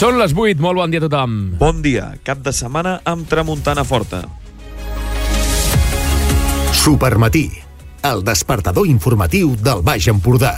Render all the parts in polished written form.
Són les 8, molt bon dia a tothom. Bon dia, cap de setmana amb tramuntana forta. Supermatí, el despertador informatiu del Baix Empordà.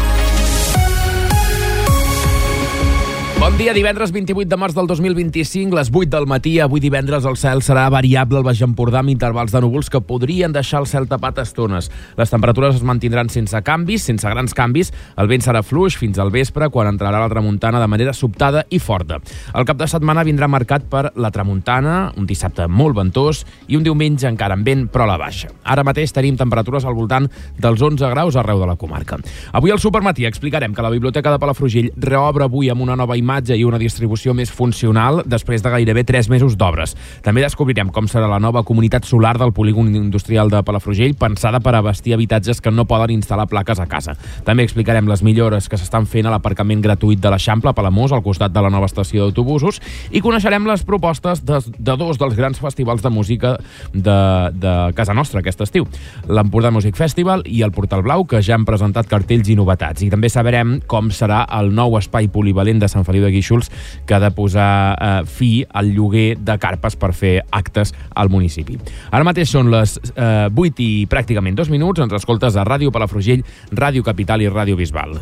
Bon dia, divendres 28 de març del 2025, les 8 del matí. Avui divendres el cel serà variable al Baix Empordà amb intervals de núvols que podrien deixar el cel tapat a estones. Les temperatures es mantindran sense canvis, sense grans canvis. El vent serà fluix fins al vespre, quan entrarà la tramuntana de manera sobtada i forta. El cap de setmana vindrà marcat per la tramuntana, un dissabte molt ventós i un diumenge encara amb vent, però a la baixa. Ara mateix tenim temperatures al voltant dels 11 graus arreu de la comarca. Avui al Supermatí explicarem que la Biblioteca de Palafrugell reobre avui amb una nova imatge i una distribució més funcional després de gairebé 3 mesos d'obres. També descobrirem com serà la nova comunitat solar del polígon industrial de Palafrugell, pensada per abastir habitatges que no poden instal·lar plaques a casa. També explicarem les millores que s'estan fent a l'aparcament gratuït de l'Eixample a Palamós, al costat de la nova estació d'autobusos, i coneixerem les propostes de dos dels grans festivals de música de casa nostra aquest estiu, l'Empordà Music Festival i el Portal Blau, que ja han presentat cartells i novetats. I també sabrem com serà el nou espai polivalent de Sant Feliu de Guíxols, que ha de posar fi al lloguer de carpes per fer actes al municipi. Ara mateix són les 8 i pràcticament 2 minuts. Ens escoltes a Ràdio Palafrugell, Ràdio Capital i Ràdio Bisbal.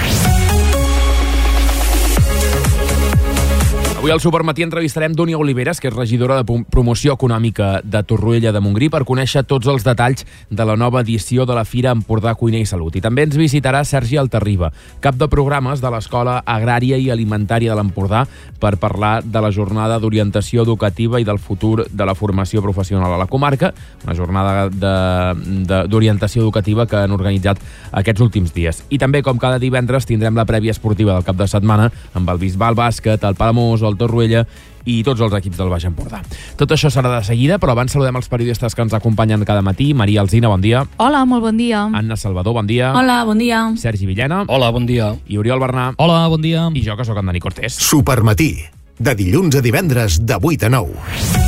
Avui al Supermatí entrevistarem Dúnia Oliveres, que és regidora de Promoció Econòmica de Torroella de Montgrí, per conèixer tots els detalls de la nova edició de la Fira Empordà Cuina i Salut. I també ens visitarà Sergi Altarriba, cap de programes de l'Escola Agrària i Alimentària de l'Empordà, per parlar de la jornada d'orientació educativa i del futur de la formació professional a la comarca, una jornada d'orientació educativa que han organitzat aquests últims dies. I també, com cada divendres, tindrem la prèvia esportiva del cap de setmana amb el Bisbal Bàsquet, el Palamós, el Torroella i tots els equips del Baix Empordà. Tot això serà de seguida, però abans saludem els periodistes que ens acompanyen cada matí. Maria Alsina, bon dia. Hola, molt bon dia. Anna Salvador, bon dia. Hola, bon dia. Sergi Villena. Hola, bon dia. I Oriol Bernà. Hola, bon dia. I jo, que sóc en Dani Cortés. Supermatí, de dilluns a divendres de 8 a 9.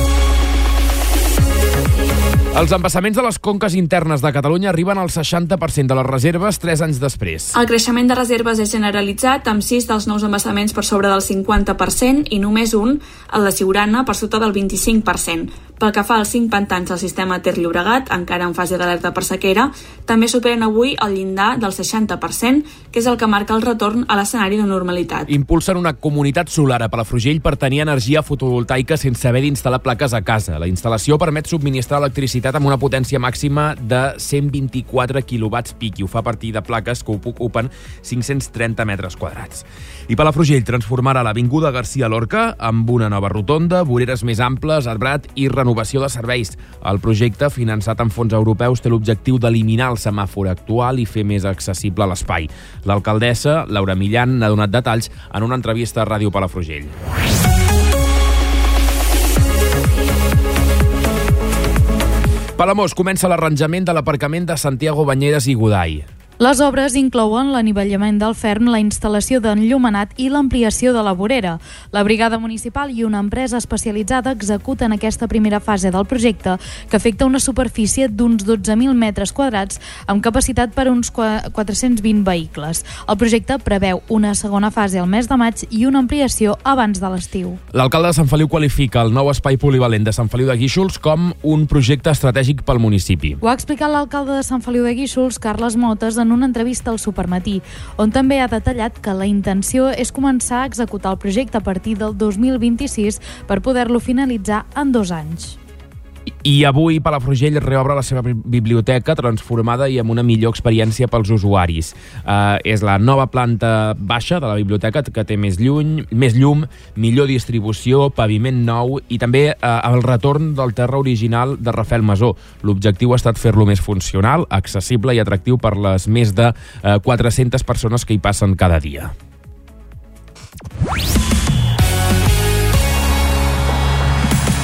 Els embassaments de les conques internes de Catalunya arriben al 60% de les reserves 3 anys després. El creixement de reserves és generalitzat, amb 6 dels nous embassaments per sobre del 50% i només un, el de Siurana, per sota del 25%. Pel que fa als 5 pantans del sistema Ter-Llobregat, encara en fase d'alerta per sequera, també superen avui el llindar del 60%, que és el que marca el retorn a l'escenari de normalitat. Impulsen una comunitat solar a Palafrugell per tenir energia fotovoltaica sense haver d'instal·lar plaques a casa. La instal·lació permet subministrar electricitat amb una potència màxima de 124 quilowatts pic i ho fa a partir de plaques que ocupen 530 metres quadrats. I Palafrugell transformarà l'Avinguda Garcia Lorca amb una nova rotonda, voreres més amples, arbrat i renovació de serveis. El projecte, finançat amb fons europeus, té l'objectiu d'eliminar el semàfor actual i fer més accessible l'espai. L'alcaldessa, Laura Millan, n'ha donat detalls en una entrevista a Ràdio Palafrugell. Palamós comença l'arranjament de l'aparcament de Santiago Banyeres i Godall. Les obres inclouen l'anivellament del ferm, la instal·lació d'enllumenat i l'ampliació de la vorera. La brigada municipal i una empresa especialitzada executen aquesta primera fase del projecte, que afecta una superfície d'uns 12.000 metres quadrats amb capacitat per a uns 420 vehicles. El projecte preveu una segona fase al mes de maig i una ampliació abans de l'estiu. L'alcalde de Sant Feliu qualifica el nou espai polivalent de Sant Feliu de Guíxols com un projecte estratègic pel municipi. Ho ha explicat l'alcalde de Sant Feliu de Guíxols, Carles Motes, en una entrevista al Supermatí, on també ha detallat que la intenció és començar a executar el projecte a partir del 2026 per poder-lo finalitzar en 2 anys. I avui Palafrugell reobre la seva biblioteca transformada i amb una millor experiència pels usuaris. És la nova planta baixa de la biblioteca que té més llum, millor distribució, paviment nou i també el retorn del terra original de Rafael Masó. L'objectiu ha estat fer-lo més funcional, accessible i atractiu per les més de 400 persones que hi passen cada dia.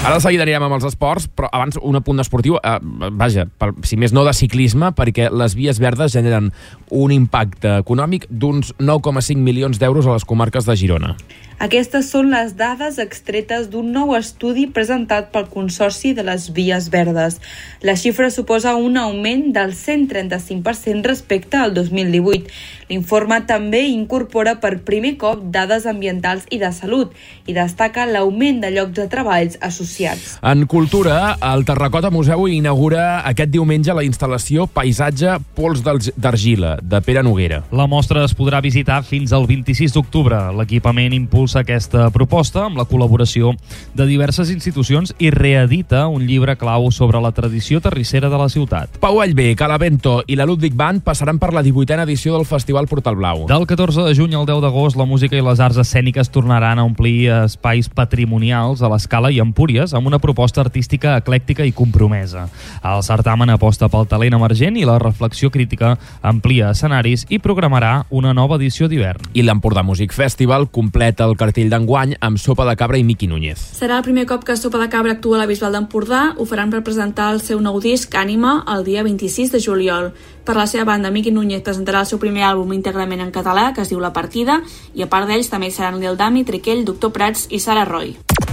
Ara de seguida anirem amb els esports, però abans un apunt esportiu, si més no de ciclisme, perquè les vies verdes generen un impacte econòmic d'uns 9,5 milions d'euros a les comarques de Girona. Aquestes són les dades extretes d'un nou estudi presentat pel Consorci de les Vies Verdes. La xifra suposa un augment del 135% respecte al 2018. L'informe també incorpora per primer cop dades ambientals i de salut i destaca l'augment de llocs de treballs associats. En cultura, el Terracota Museu inaugura aquest diumenge la instal·lació Paisatge Pols d'Argila, de Pere Noguera. La mostra es podrà visitar fins al 26 d'octubre. L'equipament impulsa aquesta proposta amb la col·laboració de diverses institucions i reedita un llibre clau sobre la tradició terrissera de la ciutat. Pau Allbé, Calavento i la Ludwig Band passaran per la 18a edició del Festival Portal Blau. Del 14 de juny al 10 d'agost, la música i les arts escèniques tornaran a omplir espais patrimonials a l'Escala i Empúries amb una proposta artística eclèctica i compromesa. El certamen aposta pel talent emergent i la reflexió crítica, amplia escenaris i programarà una nova edició d'hivern. I l'Empordà Music Festival completa el cartell d'enguany amb Sopa de Cabra i Miqui Núñez. Serà el primer cop que Sopa de Cabra actua a la Bisbal d'Empordà. Ho faran per presentar el seu nou disc Ànima el dia 26 de juliol. Per la seva banda, Miqui Núñez presentarà el seu primer àlbum íntegrament en català, que es diu La Partida, i a part d'ells també seran Lil Dami, Triquell, Doctor Prats i Sara Roy.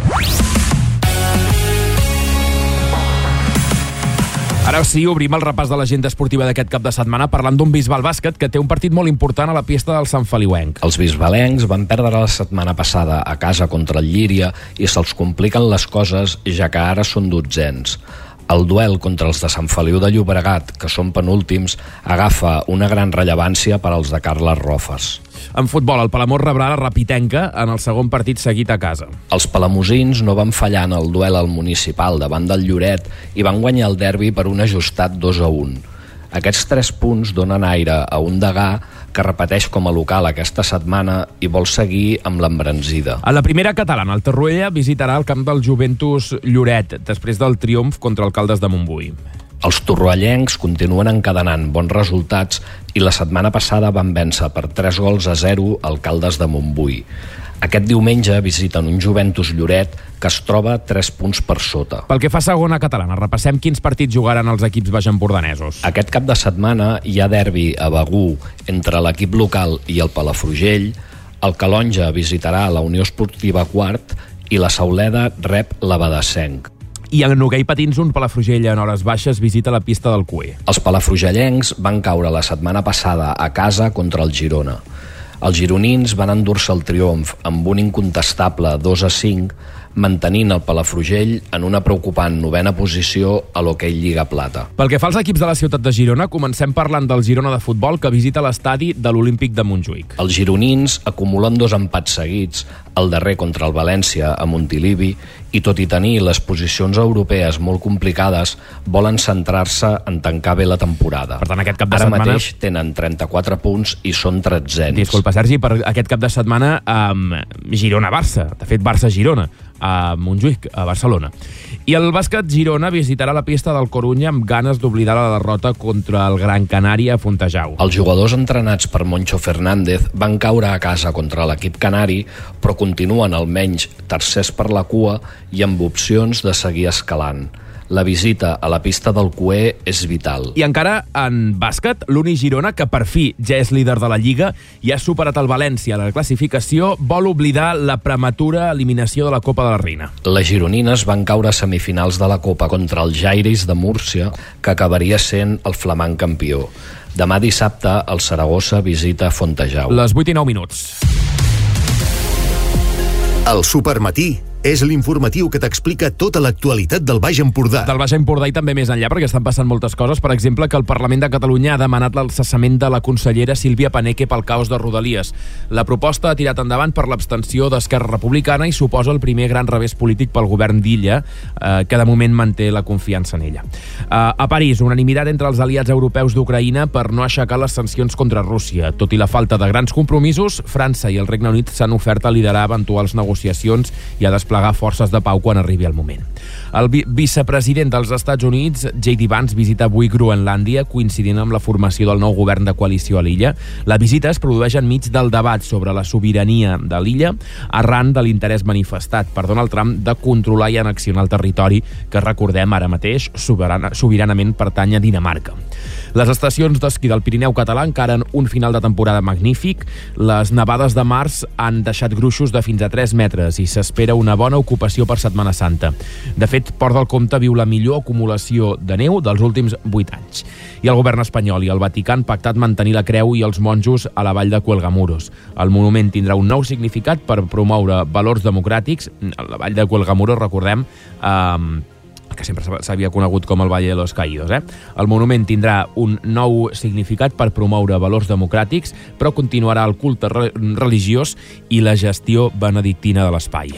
Ara sí, obrim el repàs de l'agenda esportiva d'aquest cap de setmana parlant d'un Bisbal Bàsquet que té un partit molt important a la pista del Sant Feliuenc. Els bisbalencs van perdre la setmana passada a casa contra el Llíria i se'ls compliquen les coses, ja que ara són dotzens. El duel contra els de Sant Feliu de Llobregat, que són penúltims, agafa una gran rellevància per als de Carles Rofes. En futbol, el Palamós rebrà la Rapitenca en el segon partit seguit a casa. Els palamosins no van fallar en el duel al municipal davant del Lloret i van guanyar el derbi per un ajustat 2-1. Aquests 3 punts donen aire a un Degà que repeteix com a local aquesta setmana i vol seguir amb l'embranzida. A la primera catalana, el Torroella visitarà el camp del Juventus Lloret després del triomf contra el Caldes de Montbui. Els torroellencs continuen encadenant bons resultats i la setmana passada van vèncer per 3-0 al Caldes de Montbui. Aquest diumenge visiten un Juventus Lloret que es troba 3 punts per sota. Pel que fa a segona catalana, repassem quins partits jugaran els equips baixempordanesos. Aquest cap de setmana hi ha derbi a Begur entre l'equip local i el Palafrugell, el Calonja visitarà la Unió Esportiva Quart i la Sauleda rep l'Abadassenc. I en hoquei patins, un Palafrugell en hores baixes visita la pista del Cué. Els palafrugellencs van caure la setmana passada a casa contra el Girona. Els gironins van endur-se el triomf amb un incontestable 2-5, mantenint el Palafrugell en una preocupant 9a posició a l'hoquei Lliga Plata. Pel que fa als equips de la ciutat de Girona, comencem parlant del Girona de futbol que visita l'estadi de l'Olímpic de Montjuïc. Els gironins acumulen 2 empats seguits, el darrer contra el València a Montilivi, i tot i tenir les posicions europees molt complicades, volen centrar-se en tancar bé la temporada. Per tant, aquest cap de Ara setmana... mateix tenen 34 punts i són 13ens. Disculpa, Sergi, per aquest cap de setmana Girona-Barça, de fet Barça-Girona, a Montjuïc, a Barcelona. I el bàsquet Girona visitarà la pista del Corunya amb ganes d'oblidar la derrota contra el Gran Canària a Fontejau. Els jugadors entrenats per Moncho Fernández van caure a casa contra l'equip canari, però continuen almenys tercers per la cua i amb opcions de seguir escalant. La visita a la pista del Cué és vital. I encara en bàsquet, l'Uni Girona, que per fi ja és líder de la Lliga i ha superat el València a la classificació, vol oblidar la prematura eliminació de la Copa de la Reina. Les gironines van caure a semifinals de la Copa contra el Jairis de Múrcia, que acabaria sent el flamant campió. Demà dissabte, el Saragossa visita Fontejau. Les 8:09. El Supermatí és l'informatiu que t'explica tota l'actualitat del Baix Empordà. Del Baix Empordà i també més enllà, perquè estan passant moltes coses. Per exemple, que el Parlament de Catalunya ha demanat el cessament de la consellera Sílvia Paneque pel caos de Rodalies. La proposta ha tirat endavant per l'abstenció d'Esquerra Republicana i suposa el primer gran revés polític pel govern d'Illa, que de moment manté la confiança en ella. A París, unanimitat entre els aliats europeus d'Ucraïna per no aixecar les sancions contra Rússia. Tot i la falta de grans compromisos, França i el Regne Unit s'han ofert a liderar eventuals negociacions i a desplegar desplegar forces de pau quan arribi el moment. El vicepresident dels Estats Units, J.D. Vance, visita avui Groenlàndia, coincidint amb la formació del nou govern de coalició a l'illa. La visita es produeix enmig del debat sobre la sobirania de l'illa, arran de l'interès manifestat per Donald Trump de controlar i annexionar el territori que, recordem, ara mateix sobiranament pertany a Dinamarca. Les estacions d'esquí del Pirineu català encaren un final de temporada magnífic. Les nevades de març han deixat gruixos de fins a 3 metres i s'espera una bona ocupació per Setmana Santa. De fet, Port del Comte viu la millor acumulació de neu dels últims 8 anys. I el govern espanyol i el Vaticà han pactat mantenir la creu i els monjos a la vall de Cuelgamuros. El monument tindrà un nou significat per promoure valors democràtics. La vall de Cuelgamuros, recordem, que sempre s'havia conegut com el Valle de los Caídos. El monument tindrà un nou significat per promoure valors democràtics, però continuarà el culte religiós i la gestió benedictina de l'espai.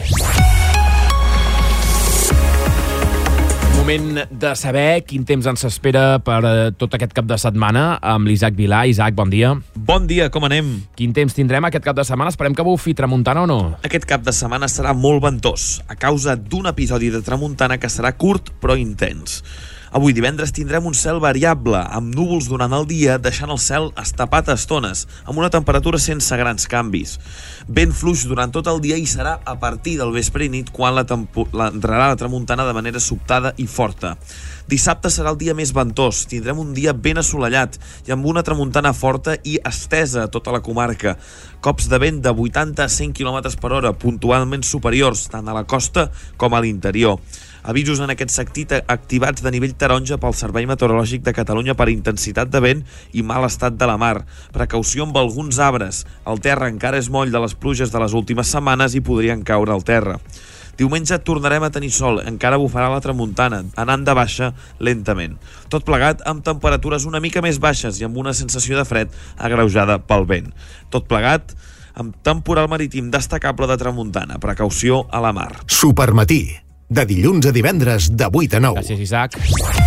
Moment de saber quin temps ens espera per tot aquest cap de setmana amb l'Isaac Vilà. Isaac, bon dia. Bon dia, com anem? Quin temps tindrem aquest cap de setmana? Esperem que bufi tramuntana o no? Aquest cap de setmana serà molt ventós, a causa d'un episodi de tramuntana que serà curt però intens. Avui divendres tindrem un cel variable, amb núvols durant el dia, deixant el cel estapat a estones, amb una temperatura sense grans canvis. Vent fluix durant tot el dia i serà a partir del vespre i nit quan entrarà la tramuntana de manera sobtada i forta. Dissabte serà el dia més ventós, tindrem un dia ben assolellat i amb una tramuntana forta i estesa a tota la comarca. Cops de vent de 80 a 100 km per hora, puntualment superiors tant a la costa com a l'interior. Avisos en aquest sentit activats de nivell taronja pel Servei Meteorològic de Catalunya per intensitat de vent i mal estat de la mar. Precaució amb alguns arbres. El terra encara és moll de les pluges de les últimes setmanes i podrien caure al terra. Diumenge tornarem a tenir sol, encara bufarà la tramuntana, anant de baixa lentament. Tot plegat amb temperatures una mica més baixes i amb una sensació de fred agreujada pel vent. Tot plegat amb temporal marítim destacable de tramuntana. Precaució a la mar. Supermatí, de dilluns a divendres de 8 a 9. Gràcies, Isaac.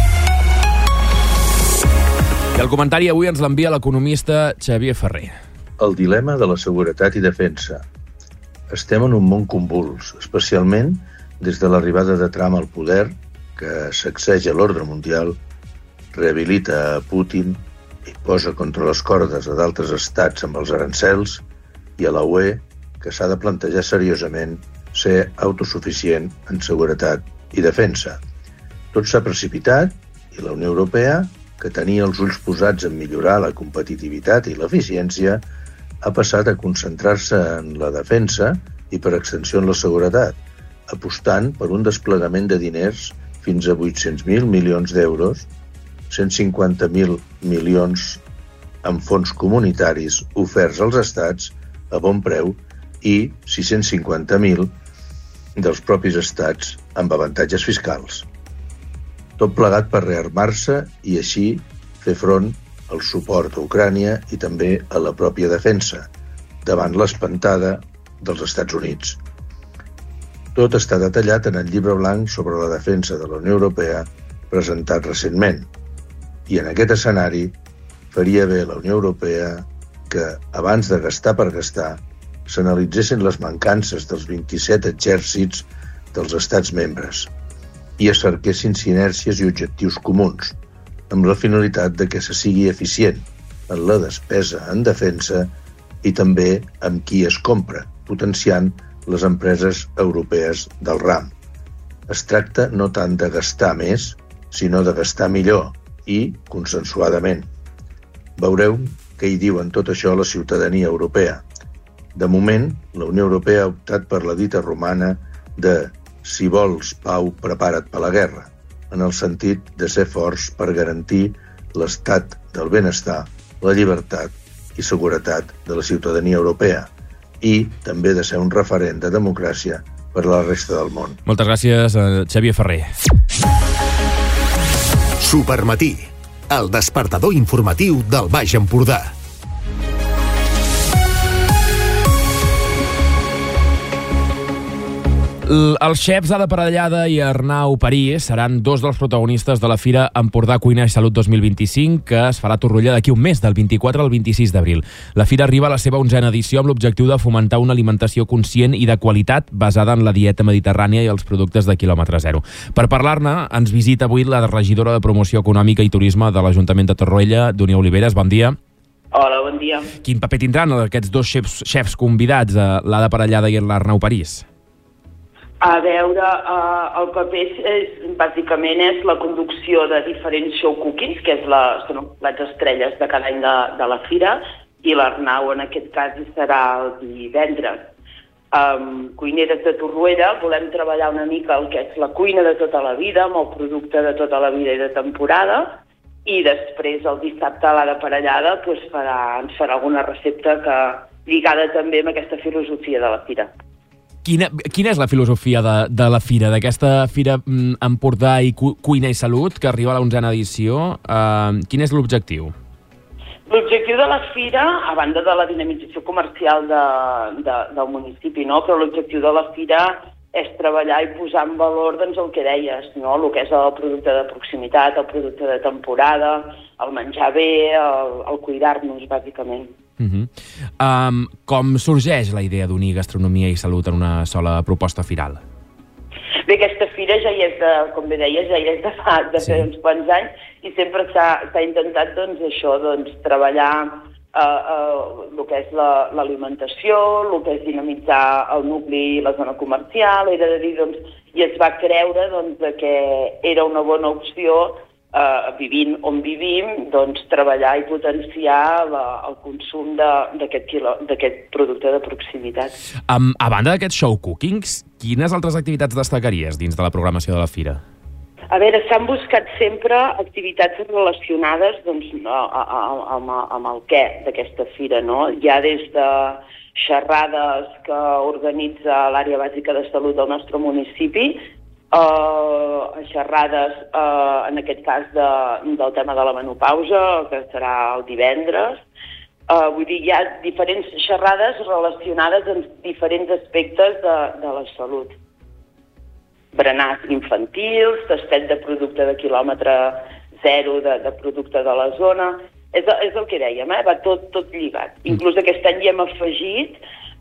I el comentari avui ens l'envia l'economista Xavier Ferrer. El dilema de la seguretat i defensa. Estem en un món convuls, especialment des de l'arribada de Trump al poder, que sacseja l'ordre mundial, rehabilita a Putin i posa contra les cordes a d'altres estats amb els arancels, i a la UE, que s'ha de plantejar seriosament ser autosuficient en seguretat i defensa. Tot s'ha precipitat i la Unió Europea, que tenia els ulls posats en millorar la competitivitat i l'eficiència, ha passat a concentrar-se en la defensa i, per extensió, en la seguretat, apostant per un desplegament de diners fins a 800.000 milions d'euros, 150.000 milions en fons comunitaris oferts als estats a bon preu i 650.000 dels propis estats amb avantatges fiscals. Tot plegat per rearmar-se i així fer front al suport a Ucrània i també a la pròpia defensa, davant l'espantada dels Estats Units. Tot està detallat en el llibre blanc sobre la defensa de la Unió Europea presentat recentment. I en aquest escenari faria bé la Unió Europea que, abans de gastar per gastar, s'analitzessin les mancances dels 27 exèrcits dels estats membres i es cerquessin sinergies i objectius comuns, amb la finalitat de que se sigui eficient en la despesa en defensa i també amb qui es compra, potenciant les empreses europees del ram. Es tracta no tant de gastar més, sinó de gastar millor i consensuadament. Veureu què hi diu en tot això la ciutadania europea. De moment, la Unió Europea ha optat per la dita romana de «si vols pau, prepara't per la guerra», en el sentit de ser forts per garantir l'estat del benestar, la llibertat i seguretat de la ciutadania europea i també de ser un referent de democràcia per a la resta del món. Moltes gràcies, Xavier Ferrer. Supermatí, el despertador informatiu del Baix Empordà. Els xefs Ada Parellada i Arnau París seran dos dels protagonistes de la Fira Empordà Cuina i Salut 2025, que es farà a Torroella d'aquí un mes, del 24 al 26 d'abril. La Fira arriba a la seva 11a edició amb l'objectiu de fomentar una alimentació conscient i de qualitat basada en la dieta mediterrània i els productes de quilòmetre zero. Per parlar-ne, ens visita avui la regidora de Promoció Econòmica i Turisme de l'Ajuntament de Torroella, Dúnia Oliveres. Bon dia. Hola, bon dia. Quin paper tindran aquests dos xefs convidats, l'Ada Parellada i l'Arnau París? A veure, el paper bàsicament és la conducció de diferents show cookings, que són les estrelles de cada any de la fira, i l'Arnau en aquest cas hi serà el divendres. Cuineres de Torroella volem treballar una mica el que és la cuina de tota la vida, amb el producte de tota la vida i de temporada, i després el dissabte a l'Ada Parellada ens farà alguna recepta lligada també amb aquesta filosofia de la fira. Quina és la filosofia de la fira, d'aquesta Fira Empordà i Cuina i Salut, que arriba a la 11a edició? Quin és l'objectiu? L'objectiu de la fira, a banda de la dinamització comercial del municipi, no? Però l'objectiu de la fira és treballar i posar en valor el que deies, no? El que és el producte de proximitat, el producte de temporada, el menjar bé, el cuidar-nos, bàsicament. Com sorgeix la idea d'unir gastronomia i salut en una sola proposta firal? Bé, aquesta fira ja hi és com bé deies, ja hi és de fa uns quants anys, i sempre s'ha intentat treballar el que és l'alimentació, el que és dinamitzar el nucli i la zona comercial, era de dir, i es va creure que era una bona opció, vivint on vivim, treballar i potenciar el consum d'aquest producte de proximitat. A banda d'aquests show cookings, quines altres activitats destacaries dins de la programació de la fira? A veure, s'han buscat sempre activitats relacionades amb el què d'aquesta fira, no? Hi ha des de xerrades que organitza l'àrea bàsica de salut del nostre municipi, xerrades, en aquest cas, del tema de la menopausa, que serà el divendres. Vull dir, hi ha diferents xerrades relacionades amb diferents aspectes de la salut. Berenars infantils, tastet de producte de quilòmetre zero, de producte de la zona. És el que dèiem, va tot lligat. Inclús aquest any hi hem afegit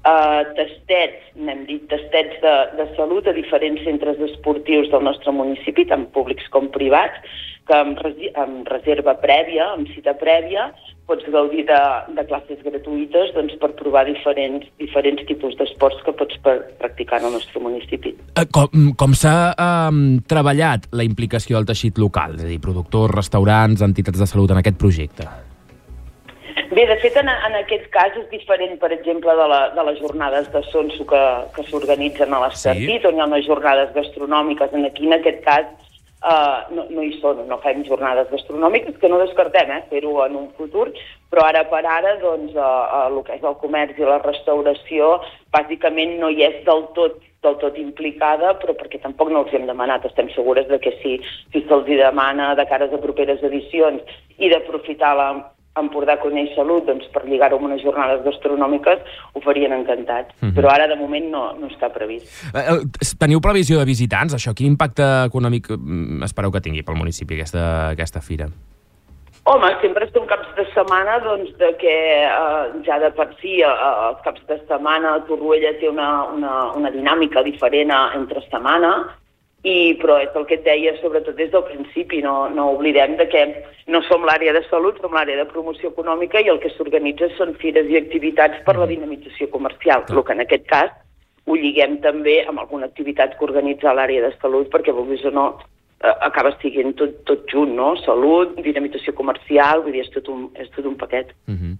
tastets de salut a diferents centres esportius del nostre municipi, tant públics com privats, que amb reserva prèvia, amb cita prèvia, pots gaudir de classes gratuïtes per provar diferents tipus d'esports que pots practicar en el nostre municipi. Com s'ha treballat la implicació del teixit local, és a dir, productors, restaurants, entitats de salut en aquest projecte? Bé, de fet, en aquest cas és diferent, per exemple, de les jornades de Sonso que s'organitzen a l'Estartit, on hi ha unes jornades gastronòmiques. Aquí, en aquest cas, no hi són, no fem jornades gastronòmiques, que no descartem fer-ho en un futur, però ara per ara, el que és el comerç i la restauració, bàsicament no hi és del tot implicada, però perquè tampoc no els hem demanat. Estem segures de que si se'ls demana de cares a properes edicions i d'aprofitar Empordà Cuina i Salut per lligar-ho amb unes jornades gastronòmiques, ho farien encantats. Però ara, de moment, no està previst. Teniu previsió de visitants? Això, quin impacte econòmic espereu que tingui pel municipi aquesta fira? Home, sempre són caps de setmana, que ja de per si els caps de setmana Torroella té una dinàmica diferent entre setmana, però és el que et deia sobretot des del principi, no oblidem que no som l'àrea de salut, som l'àrea de promoció econòmica, i el que s'organitza són fires i activitats per la dinamització comercial, el que en aquest cas ho lliguem també amb alguna activitat que organitza l'àrea de salut, perquè vulguis o no acaba siguent tot junt, no? Salut, dinamització comercial, vull dir, és tot un paquet.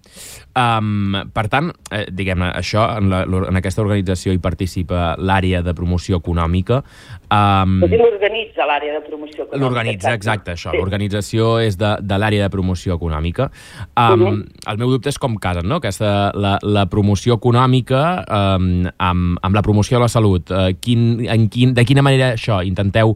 Per tant, diguem-ne, això, en aquesta organització hi participa l'àrea de promoció econòmica. L'organitza l'àrea de promoció econòmica. L'organitza, exacte, això. Sí. L'organització és de l'àrea de promoció econòmica. El meu dubte és com casen, no? La promoció econòmica amb la promoció de la salut. De quina manera això intenteu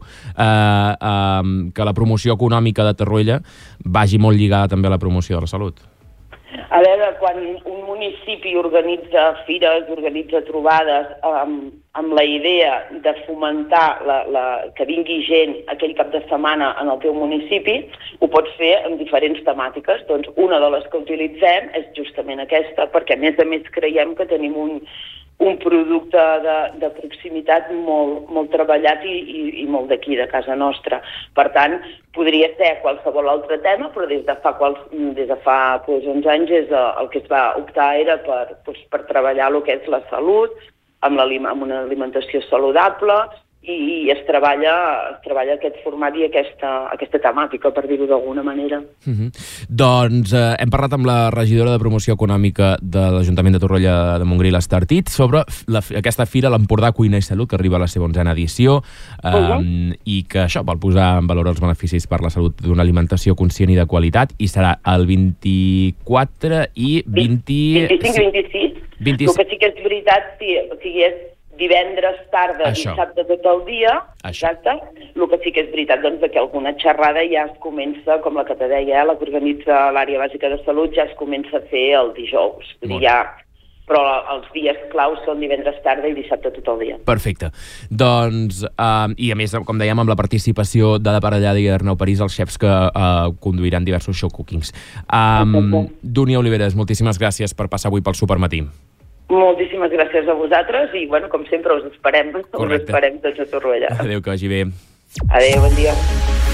que la promoció econòmica de Torroella vagi molt lligada també a la promoció de la salut? A veure, quan un municipi organitza fires, organitza trobades amb la idea de fomentar que vingui gent aquell cap de setmana en el teu municipi, ho pots fer en diferents temàtiques. Doncs una de les que utilitzem és justament aquesta, perquè a més creiem que tenim un producte de proximitat molt treballat i molt d'aquí, de casa nostra. Per tant, podria ser qualsevol altre tema, però des de fa 11 anys el que es va optar era per treballar el que és la salut, amb una alimentació saludable, i es treballa aquest format i aquesta temàtica, per dir-ho d'alguna manera. Doncs hem parlat amb la regidora de Promoció Econòmica de l'Ajuntament de Torroella de Montgrí, l'Estartit, sobre aquesta fira, l'Empordà Cuina i Salut, que arriba a la seva 11a edició, i que això vol posar en valor els beneficis per la salut d'una alimentació conscient i de qualitat, i serà el 24 i 25-26. El que sí que és veritat, o sigui, és divendres, tarda, dissabte tot el dia, exacte. El que sí que és veritat, doncs, que alguna xerrada ja es comença, com la que te deia, la que organitza l'àrea bàsica de salut, ja es comença a fer el dijous. Però els dies claus són divendres tarda i dissabte tot el dia. Perfecte. Doncs, i a més, com dèiem, amb la participació de la Parellada i Arnau París, els xefs que conduiran diversos show cookings. Dúnia Oliveres, moltíssimes gràcies per passar avui pel Supermatí. Moltíssimes gràcies a vosaltres i, com sempre, us esperem. Correcte. Us esperem tots a Torroella. Adéu, que vagi bé. Adéu, bon dia.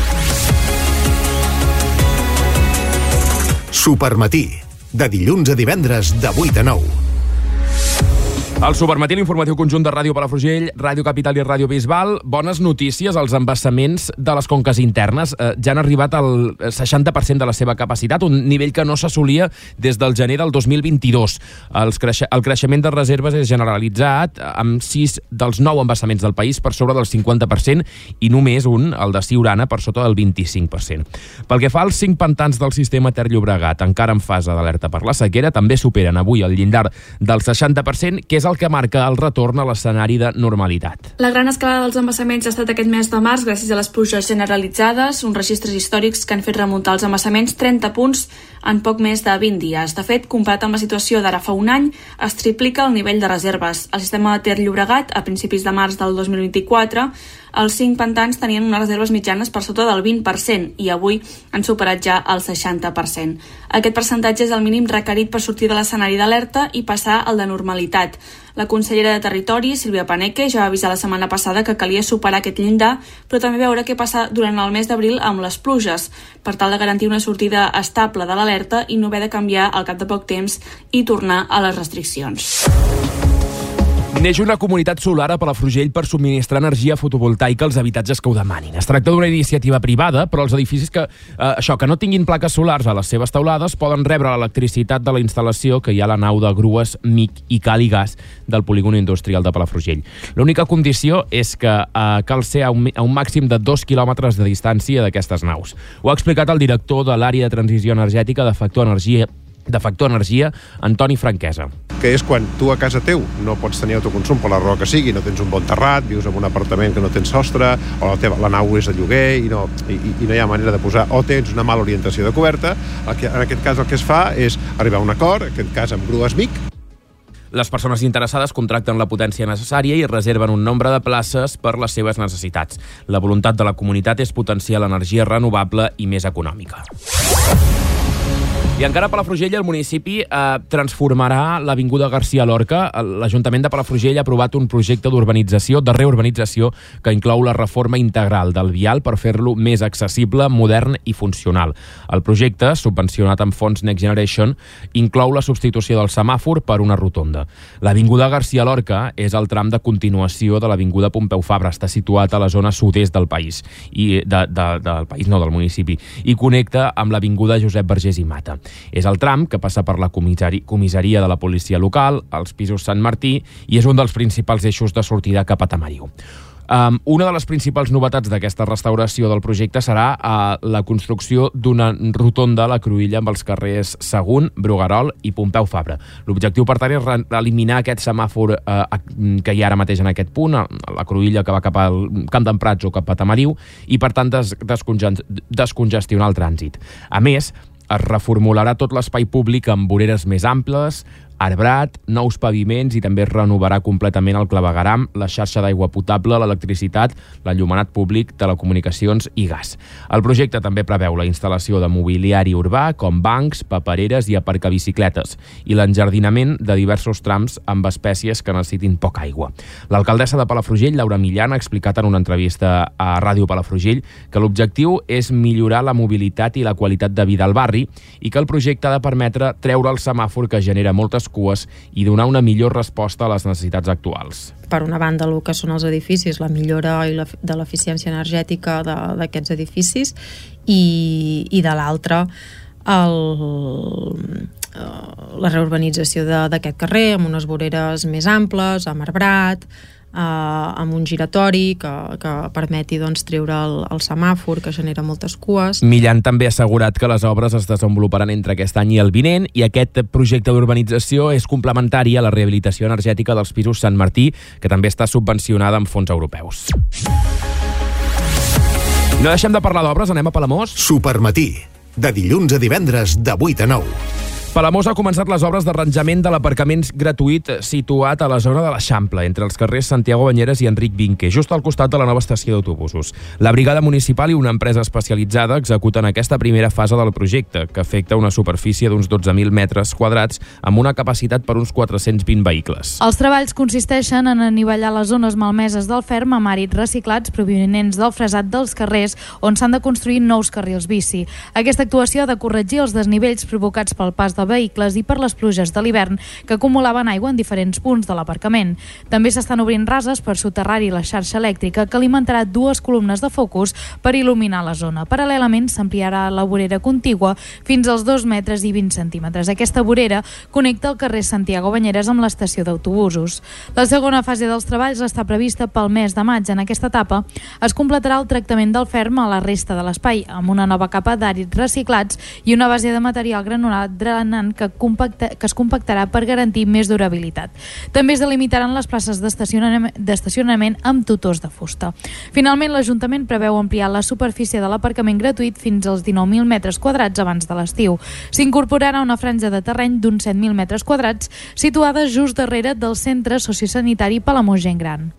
Supermatí, de dilluns a divendres de 8 a 9. El Supermatí, l'informatiu conjunt de Ràdio Palafrugell, Ràdio Capital i Ràdio Bisbal. Bones notícies, els embassaments de les conques internes ja han arribat al 60% de la seva capacitat, un nivell que no s'assolia des del gener del 2022. El creixement de reserves és generalitzat, amb 6 dels 9 embassaments del país per sobre del 50% i només un, el de Siurana, per sota del 25%. Pel que fa als 5 pantans del sistema Ter-Llobregat, encara en fase d'alerta per la sequera, també superen avui el llindar del 60%, que és el que marca el retorn a l'escenari de normalitat. La gran escalada dels embassaments ha estat aquest mes de març gràcies a les pluges generalitzades, uns registres històrics que han fet remuntar els embassaments 30 punts en poc més de 20 dies. De fet, comparat amb la situació d'ara fa un any, es triplica el nivell de reserves. El sistema de Ter-Llobregat, a principis de març del 2024, els 5 pantans tenien unes reserves mitjanes per sota del 20% i avui han superat ja el 60%. Aquest percentatge és el mínim requerit per sortir de l'escenari d'alerta i passar al de normalitat. La consellera de Territori, Sílvia Paneque, ja va avisar la setmana passada que calia superar aquest llindar, però també veure què passa durant el mes d'abril amb les pluges, per tal de garantir una sortida estable de l'alerta i no haver de canviar al cap de poc temps i tornar a les restriccions. Neix una comunitat solar a Palafrugell per subministrar energia fotovoltaica als habitatges que ho demanin. Es tracta d'una iniciativa privada, però els edificis que no tinguin plaques solars a les seves teulades poden rebre l'electricitat de la instal·lació que hi ha a la nau de grues MIC i Cal i Gas del polígon industrial de Palafrugell. L'única condició és que cal ser a un màxim de 2 quilòmetres de distància d'aquestes naus. Ho ha explicat el director de l'àrea de transició energètica de Factor Energia, Antoni Franquesa. Que és quan tu a casa teu no pots tenir autoconsum per la raó que sigui, no tens un bon terrat, vius en un apartament que no tens sostre, o la nau és de lloguer i no hi ha manera de posar, o tens una mala orientació de coberta. En aquest cas el que es fa és arribar a un acord, en aquest cas amb grues MIC. Les persones interessades contracten la potència necessària i reserven un nombre de places per les seves necessitats. La voluntat de la comunitat és potenciar l'energia renovable i més econòmica. I encara a Palafrugell, el municipi transformarà l'Avinguda Garcia Lorca. L'Ajuntament de Palafrugell ha aprovat un projecte de reurbanització que inclou la reforma integral del vial per fer-lo més accessible, modern i funcional. El projecte, subvencionat amb fons Next Generation, inclou la substitució del semàfor per una rotonda. L'Avinguda Garcia Lorca és el tram de continuació de l'Avinguda Pompeu Fabra. Està situat a la zona sud-est del país, del municipi, i connecta amb l'Avinguda Josep Vergés i Mata. És el tram que passa per la comissaria de la policia local, els pisos Sant Martí, i és un dels principals eixos de sortida cap a Tamariu. Una de les principals novetats d'aquesta restauració del projecte serà la construcció d'una rotonda a la cruïlla amb els carrers Sagunt, Bruguerol i Pompeu Fabra. L'objectiu, per tant, és eliminar aquest semàfor que hi ha ara mateix en aquest punt, la cruïlla que va cap al Camp d'en Prats o cap a Tamariu, i, per tant, descongestionar el trànsit. A més, Es reformularà tot l'espai públic amb voreres més amples, arbrat, nous paviments i també es renovarà completament el clavegueram, la xarxa d'aigua potable, l'electricitat, l'enllumenat públic, telecomunicacions i gas. El projecte també preveu la instal·lació de mobiliari urbà com bancs, papereres i aparcabicicletes i l'enjardinament de diversos trams amb espècies que necessitin poca aigua. L'alcaldessa de Palafrugell, Laura Millán, ha explicat en una entrevista a Ràdio Palafrugell que l'objectiu és millorar la mobilitat i la qualitat de vida al barri i que el projecte ha de permetre treure el semàfor que genera moltes cues i donar una millor resposta a les necessitats actuals. Per una banda, el que són els edificis, la millora de l'eficiència energètica d'aquests edificis i de l'altra la reurbanització d'aquest carrer amb unes voreres més amples, amb arbrat, amb un giratori que permeti treure el semàfor que genera moltes cues. Millán també ha assegurat que les obres es desenvoluparan entre aquest any i el vinent i aquest projecte d'urbanització és complementari a la rehabilitació energètica dels pisos Sant Martí, que també està subvencionada amb fons europeus. No deixem de parlar d'obres, anem a Palamós. Supermatí, de dilluns a divendres de 8 a 9. Palamós ha començat les obres d'arranjament de l'aparcament gratuït situat a la zona de l'Eixample, entre els carrers Santiago Banyeres i Enric Vinque, just al costat de la nova estació d'autobusos. La brigada municipal i una empresa especialitzada executen aquesta primera fase del projecte, que afecta una superfície d'uns 12.000 metres quadrats amb una capacitat per uns 420 vehicles. Els treballs consisteixen en anivellar les zones malmeses del ferm amb àrids reciclats provinents del fresat dels carrers on s'han de construir nous carrils bici. Aquesta actuació ha de corregir els desnivells provocats pel pas de vehicles i per les pluges de l'hivern que acumulaven aigua en diferents punts de l'aparcament. També s'estan obrint rases per soterrar-hi la xarxa elèctrica que alimentarà 2 columnes de focus per il·luminar la zona. Paral·lelament s'ampliarà la vorera contigua fins als 2 metres i 20 centímetres. Aquesta vorera connecta el carrer Santiago Banyeres amb l'estació d'autobusos. La segona fase dels treballs està prevista pel mes de maig. En aquesta etapa es completarà el tractament del ferm a la resta de l'espai amb una nova capa d'àrids reciclats i una base de material granulat drenant que es compactarà per garantir més durabilitat. També es delimitaran les places d'estacionament amb tutors de fusta. Finalment, l'Ajuntament preveu ampliar la superfície de l'aparcament gratuït fins als 19.000 metres quadrats abans de l'estiu. S'incorporarà una franja de terreny d'uns 7.000 metres quadrats situada just darrere del Centre Sociosanitari Palamós Gent Gran.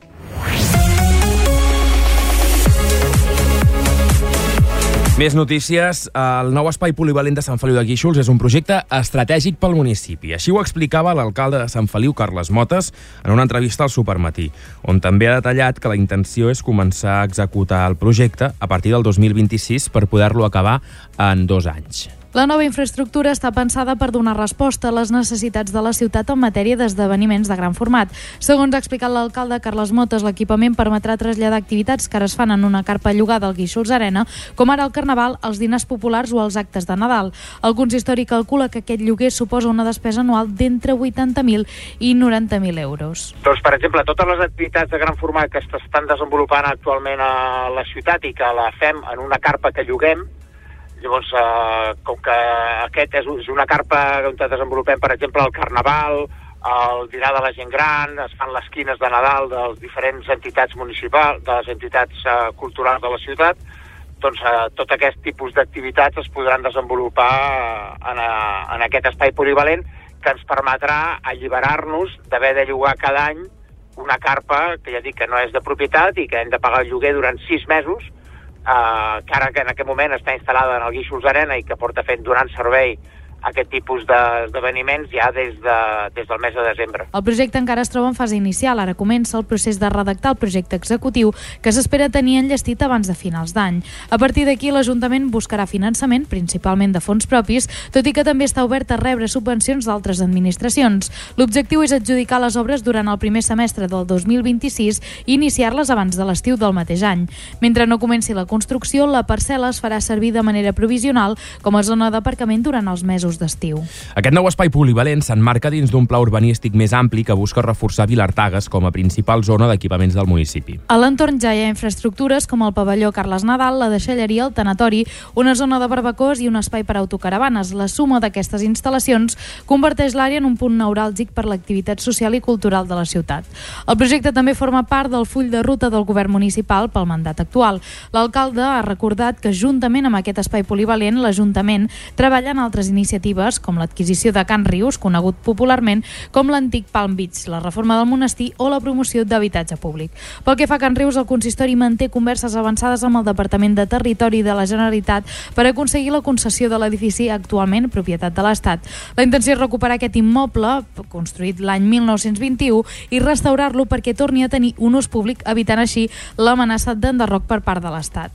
Més notícies. El nou espai polivalent de Sant Feliu de Guíxols és un projecte estratègic pel municipi. Així ho explicava l'alcalde de Sant Feliu, Carles Motes, en una entrevista al Supermatí, on també ha detallat que la intenció és començar a executar el projecte a partir del 2026 per poder-lo acabar en 2 anys. La nova infraestructura està pensada per donar resposta a les necessitats de la ciutat en matèria d'esdeveniments de gran format. Segons ha explicat l'alcalde Carles Motes, l'equipament permetrà traslladar activitats que ara es fan en una carpa llogada al Guíxols Arena, com ara el Carnaval, els dinars populars o els actes de Nadal. El consistori calcula que aquest lloguer suposa una despesa anual d'entre 80.000 i 90.000 euros. Doncs, per exemple, totes les activitats de gran format que s'estan desenvolupant actualment a la ciutat i que la fem en una carpa que lloguem, llavors, com que aquest és una carpa on desenvolupem, per exemple, el Carnaval, el dinar de la gent gran, es fan les quines de Nadal de les diferents entitats municipals, de les entitats culturals de la ciutat, doncs tot aquest tipus d'activitats es podran desenvolupar en aquest espai polivalent que ens permetrà alliberar-nos d'haver de llogar cada any una carpa que ja dic que no és de propietat i que hem de pagar el lloguer durant 6 mesos, que ara que en aquest moment està instal·lada en el Guíxols Arena i que porta donant servei a aquest tipus d'esdeveniments ja des del mes de desembre. El projecte encara es troba en fase inicial. Ara comença el procés de redactar el projecte executiu que s'espera tenir enllestit abans de finals d'any. A partir d'aquí, l'Ajuntament buscarà finançament, principalment de fons propis, tot i que també està obert a rebre subvencions d'altres administracions. L'objectiu és adjudicar les obres durant el primer semestre del 2026 i iniciar-les abans de l'estiu del mateix any. Mentre no comenci la construcció, la parcel·la es farà servir de manera provisional com a zona d'aparcament durant els mesos mesos d'estiu. Aquest nou espai polivalent s'emmarca dins d'un pla urbanístic més ampli que busca reforçar Vilartagas com a principal zona d'equipaments del municipi. A l'entorn ja hi ha infraestructures com el pavelló Carles Nadal, la deixalleria, el tanatori, una zona de barbacoes i un espai per autocaravanes. La suma d'aquestes instal·lacions converteix l'àrea en un punt neuràlgic per l'activitat social i cultural de la ciutat. El projecte també forma part del full de ruta del govern municipal pel mandat actual. L'alcalde ha recordat que juntament amb aquest espai polivalent, l'Ajuntament treballa en altres iniciatives com l'adquisició de Can Rius, conegut popularment com l'antic Palm Beach, la reforma del monestir o la promoció d'habitatge públic. Pel que fa a Can Rius, el consistori manté converses avançades amb el Departament de Territori de la Generalitat per aconseguir la concessió de l'edifici actualment propietat de l'Estat. La intenció és recuperar aquest immoble, construït l'any 1921, i restaurar-lo perquè torni a tenir un ús públic, evitant així l'amenaça d'enderroc per part de l'Estat.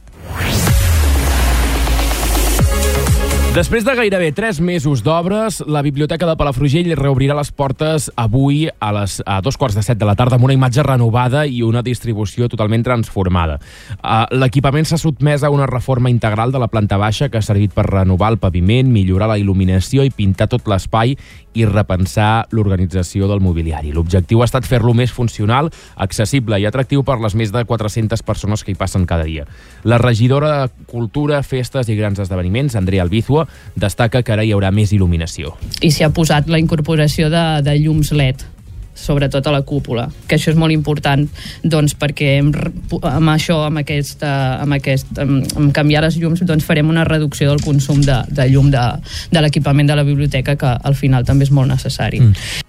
Després de gairebé 3 mesos d'obres, la Biblioteca de Palafrugell reobrirà les portes avui a 2:15 de la tarda amb una imatge renovada i una distribució totalment transformada. L'equipament s'ha sotmès a una reforma integral de la planta baixa que ha servit per renovar el paviment, millorar la il·luminació i pintar tot l'espai i repensar l'organització del mobiliari. L'objectiu ha estat fer-lo més funcional, accessible i atractiu per les més de 400 persones que hi passen cada dia. La regidora de Cultura, Festes i Grans Esdeveniments, Andrea Albizua, destaca que ara hi haurà més il·luminació. I s'hi ha posat la incorporació de llums LED, sobretot a la cúpula, que això és molt important, doncs, perquè amb això, amb canviar les llums, doncs farem una reducció del consum de llum de l'equipament de la biblioteca, que al final també és molt necessari.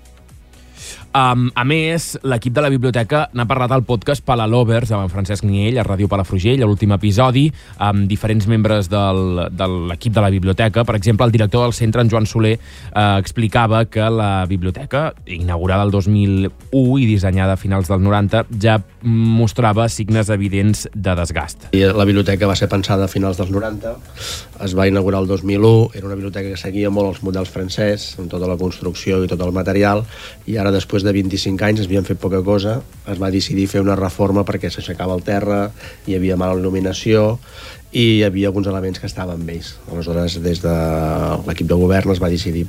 A més, l'equip de la biblioteca n'ha parlat al podcast Palalovers amb en Francesc Niell a Ràdio Palafrugell, a l'últim episodi, amb diferents membres de l'equip de la biblioteca. Per exemple, el director del centre, en Joan Soler, explicava que la biblioteca, inaugurada el 2001 i dissenyada a finals del 90, ja mostrava signes evidents de desgast. La biblioteca va ser pensada a finals dels 90, es va inaugurar el 2001, era una biblioteca que seguia molt els models francès, amb tota la construcció i tot el material, i ara, després de 25 anys, es havien fet poca cosa, es va decidir fer una reforma perquè s'aixecava el terra, hi havia mala il·luminació i hi havia alguns elements que estaven vells. Aleshores, des de l'equip de govern es va decidir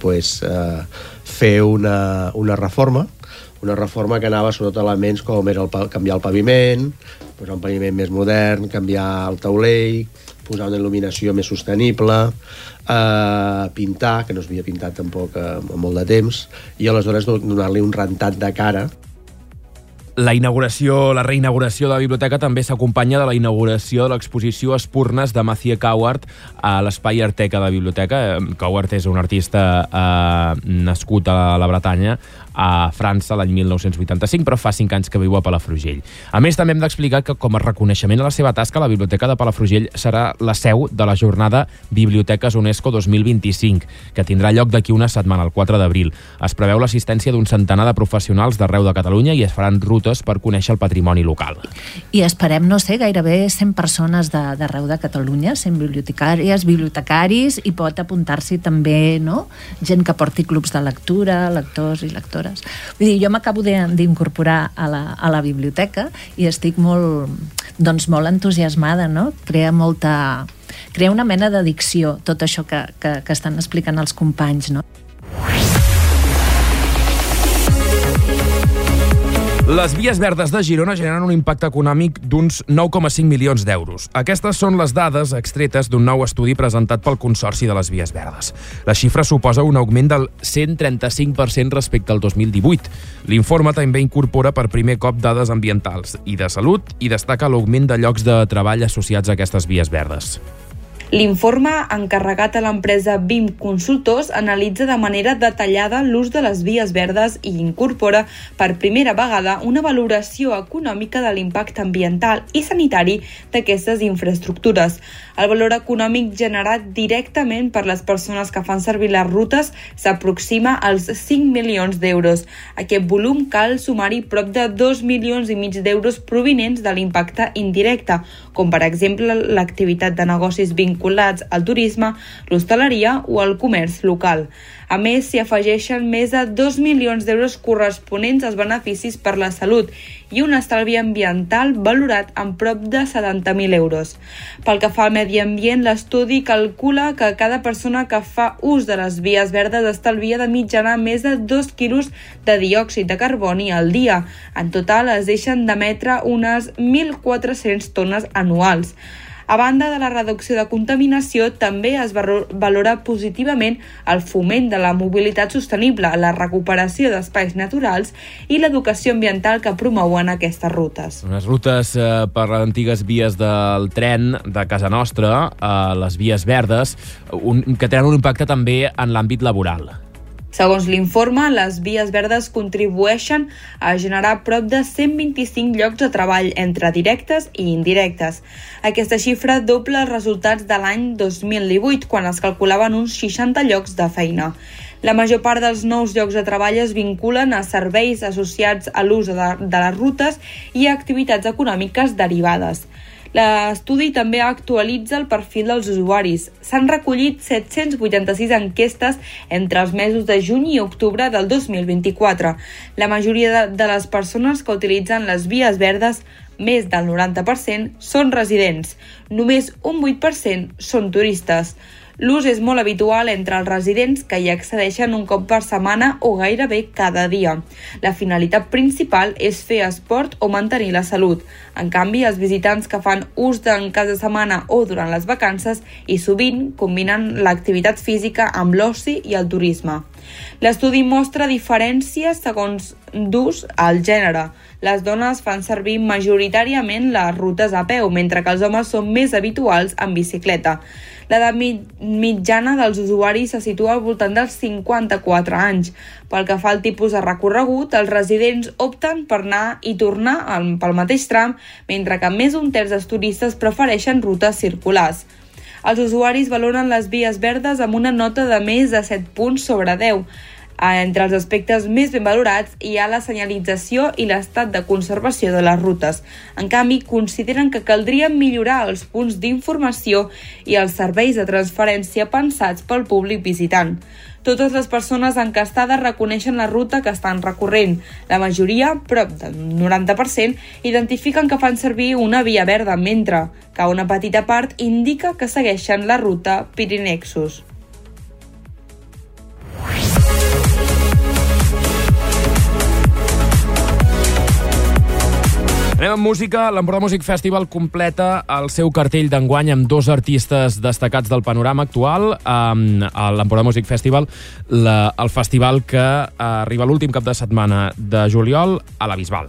fer una reforma que anava sobretot elements com era canviar el paviment, posar un paviment més modern, canviar el taulell, posar una il·luminació més sostenible, pintar, que no s'havia pintat tampoc en molt de temps, i aleshores donar-li un rentat de cara. La reinauguració de la biblioteca també s'acompanya de la inauguració de l'exposició Espurnes de Mathieu Cauart a l'Espai Arteca de la biblioteca. Cauart és un artista nascut a la Bretanya, a França l'any 1985, però fa 5 anys que viu a Palafrugell. A més, també hem d'explicar que com a reconeixement a la seva tasca, la Biblioteca de Palafrugell serà la seu de la jornada Biblioteques UNESCO 2025, que tindrà lloc d'aquí una setmana, el 4 d'abril. Es preveu l'assistència d'un centenar de professionals d'arreu de Catalunya i es faran rutes per conèixer el patrimoni local. I esperem, no sé, gairebé 100 persones d'arreu de Catalunya, 100 bibliotecàries, bibliotecaris, i pot apuntar-s'hi també, no?, gent que porti clubs de lectura, lectors i lectores. Vull dir, jo m'acabo d'incorporar a la biblioteca i estic molt entusiasmada, no? Crea una mena d'addicció tot això que estan explicant els companys, no? Les vies verdes de Girona generen un impacte econòmic d'uns 9,5 milions d'euros. Aquestes són les dades extretes d'un nou estudi presentat pel Consorci de les Vies Verdes. La xifra suposa un augment del 135% respecte al 2018. L'informe també incorpora per primer cop dades ambientals i de salut i destaca l'augment de llocs de treball associats a aquestes vies verdes. L'informe, encarregat a l'empresa BIM Consultors, analitza de manera detallada l'ús de les vies verdes i incorpora per primera vegada una valoració econòmica de l'impacte ambiental i sanitari d'aquestes infraestructures. El valor econòmic generat directament per les persones que fan servir les rutes s'aproxima als 5 milions d'euros. A aquest volum cal sumar-hi prop de 2,5 milions d'euros provinents de l'impacte indirecte, com per exemple l'activitat de negocis vinculats vinculats al turisme, l'hostaleria o el comerç local. A més, s'hi afegeixen més de 2 milions d'euros corresponents als beneficis per la salut i un estalvi ambiental valorat en prop de 70.000 euros. Pel que fa al medi ambient, l'estudi calcula que cada persona que fa ús de les vies verdes estalvia de mitjana més de 2 quilos de diòxid de carboni al dia. En total, es deixen d'emetre unes 1.400 tones anuals. A banda de la reducció de contaminació, també es valora positivament el foment de la mobilitat sostenible, la recuperació d'espais naturals i l'educació ambiental que promouen aquestes rutes. Unes rutes per les antigues vies del tren de casa nostra, les vies verdes, que tenen un impacte també en l'àmbit laboral. Segons l'informe, les vies verdes contribueixen a generar prop de 125 llocs de treball entre directes i indirectes. Aquesta xifra dobla els resultats de l'any 2018, quan es calculaven uns 60 llocs de feina. La major part dels nous llocs de treball es vinculen a serveis associats a l'ús de les rutes i a activitats econòmiques derivades. L'estudi també actualitza el perfil dels usuaris. S'han recollit 786 enquestes entre els mesos de juny i octubre del 2024. La majoria de les persones que utilitzen les vies verdes, més del 90%, són residents. Només un 8% són turistes. L'ús és molt habitual entre els residents, que hi accedeixen un cop per setmana o gairebé cada dia. La finalitat principal és fer esport o mantenir la salut. En canvi, els visitants que fan ús d'en cap de setmana o durant les vacances i sovint combinen l'activitat física amb l'oci i el turisme. L'estudi mostra diferències segons d'ús al gènere. Les dones fan servir majoritàriament les rutes a peu, mentre que els homes són més habituals en bicicleta. L'edat mitjana dels usuaris se situa al voltant dels 54 anys. Pel que fa al tipus de recorregut, els residents opten per anar i tornar pel mateix tram, mentre que més d'un terç dels turistes prefereixen rutes circulars. Els usuaris valoren les vies verdes amb una nota de més de 7 punts sobre 10. Entre els aspectes més ben valorats hi ha la senyalització i l'estat de conservació de les rutes. En canvi, consideren que caldria millorar els punts d'informació i els serveis de transferència pensats pel públic visitant. Totes les persones encastades reconeixen la ruta que estan recorrent. La majoria, prop del 90%, identifiquen que fan servir una via verda, mentre que una petita part indica que segueixen la ruta Pirinexus. Anem amb música. L'Empordà Music Festival completa el seu cartell d'enguany amb 2 artistes destacats del panorama actual. L'Empordà Music Festival, el festival que arriba l'últim cap de setmana de juliol a la Bisbal.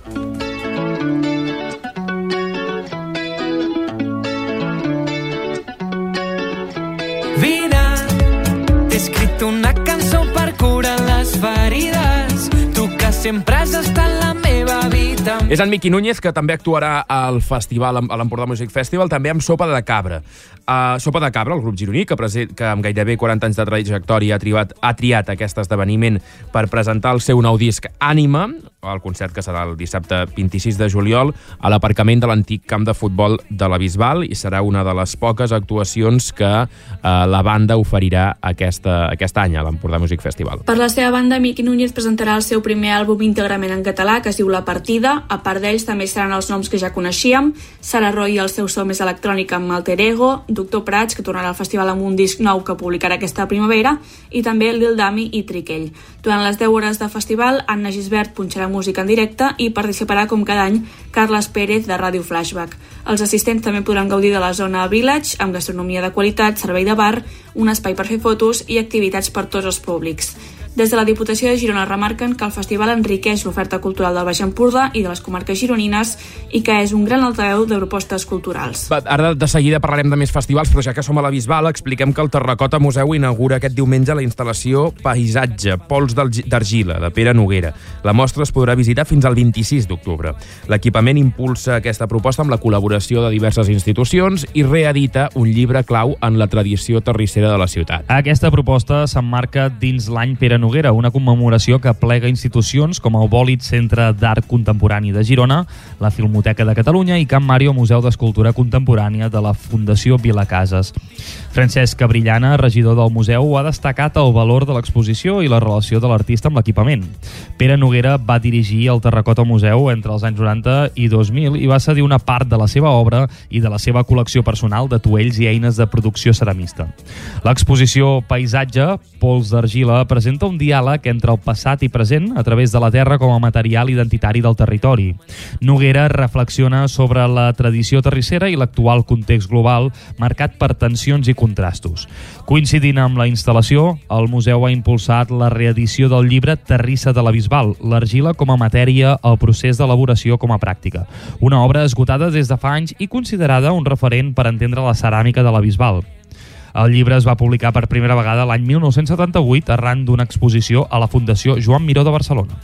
Vine, t'he escrit una cançó per curar les ferides, tu que sempre has estat la meva vida. És en Miqui Núñez, que també actuarà al festival, a l'Empordà Music Festival, també amb Sopa de Cabra. Sopa de Cabra, el grup gironí, que amb gairebé 40 anys de trajectòria ha triat aquest esdeveniment per presentar el seu nou disc Ànima, el concert que serà el dissabte 26 de juliol a l'aparcament de l'antic camp de futbol de la Bisbal, i serà una de les poques actuacions que la banda oferirà aquest any a l'Empordà Music Festival. Per la seva banda, Miqui Núñez presentarà el seu primer àlbum íntegrament en català, que es diu La Partida. A part d'ells també seran els noms que ja coneixíem: Sara Roy i el seu so més electrònic amb Alter Ego, Doctor Prats, que tornarà al festival amb un disc nou que publicarà aquesta primavera, i també Lil Dami i Triquell. Durant les 10 hores de festival, Anna Gisbert punxarà música en directe i participarà, com cada any, Carles Pérez, de Ràdio Flashback. Els assistents també podran gaudir de la zona Village, amb gastronomia de qualitat, servei de bar, un espai per fer fotos i activitats per tots els públics. Des de la Diputació de Girona remarquen que el festival enriqueix l'oferta cultural del Baix Empordà i de les comarques gironines i que és un gran altaveu de propostes culturals. Ara de seguida parlarem de més festivals, però ja que som a la Bisbal, expliquem que el Terracota Museu inaugura aquest diumenge la instal·lació Paisatge, Pols d'Argila, de Pere Noguera. La mostra es podrà visitar fins al 26 d'octubre. L'equipament impulsa aquesta proposta amb la col·laboració de diverses institucions i reedita un llibre clau en la tradició terrissera de la ciutat. Aquesta proposta s'emmarca dins l'any Pere Noguera, una commemoració que plega institucions com el Bòlit Centre d'Art Contemporani de Girona, la Filmoteca de Catalunya i Camp Mario Museu d'Escultura Contemporània de la Fundació Vilacases. Francesc Cabrillana, regidor del museu, ha destacat el valor de l'exposició i la relació de l'artista amb l'equipament. Pere Noguera va dirigir el Terracota Museu entre els anys 90 i 2000 i va cedir una part de la seva obra i de la seva col·lecció personal de tuells i eines de producció ceramista. L'exposició Paisatge, Pols d'Argila, presenta un diàleg entre el passat i present a través de la terra com a material identitari del territori. Noguera reflexiona sobre la tradició terrissera i l'actual context global marcat per tensions i contrastos. Coincidint amb la instal·lació, el museu ha impulsat la reedició del llibre Terrissa de la Bisbal, l'argila com a matèria, el procés d'elaboració com a pràctica. Una obra esgotada des de fa anys i considerada un referent per entendre la ceràmica de la Bisbal. El llibre es va publicar per primera vegada l'any 1978 arran d'una exposició a la Fundació Joan Miró de Barcelona.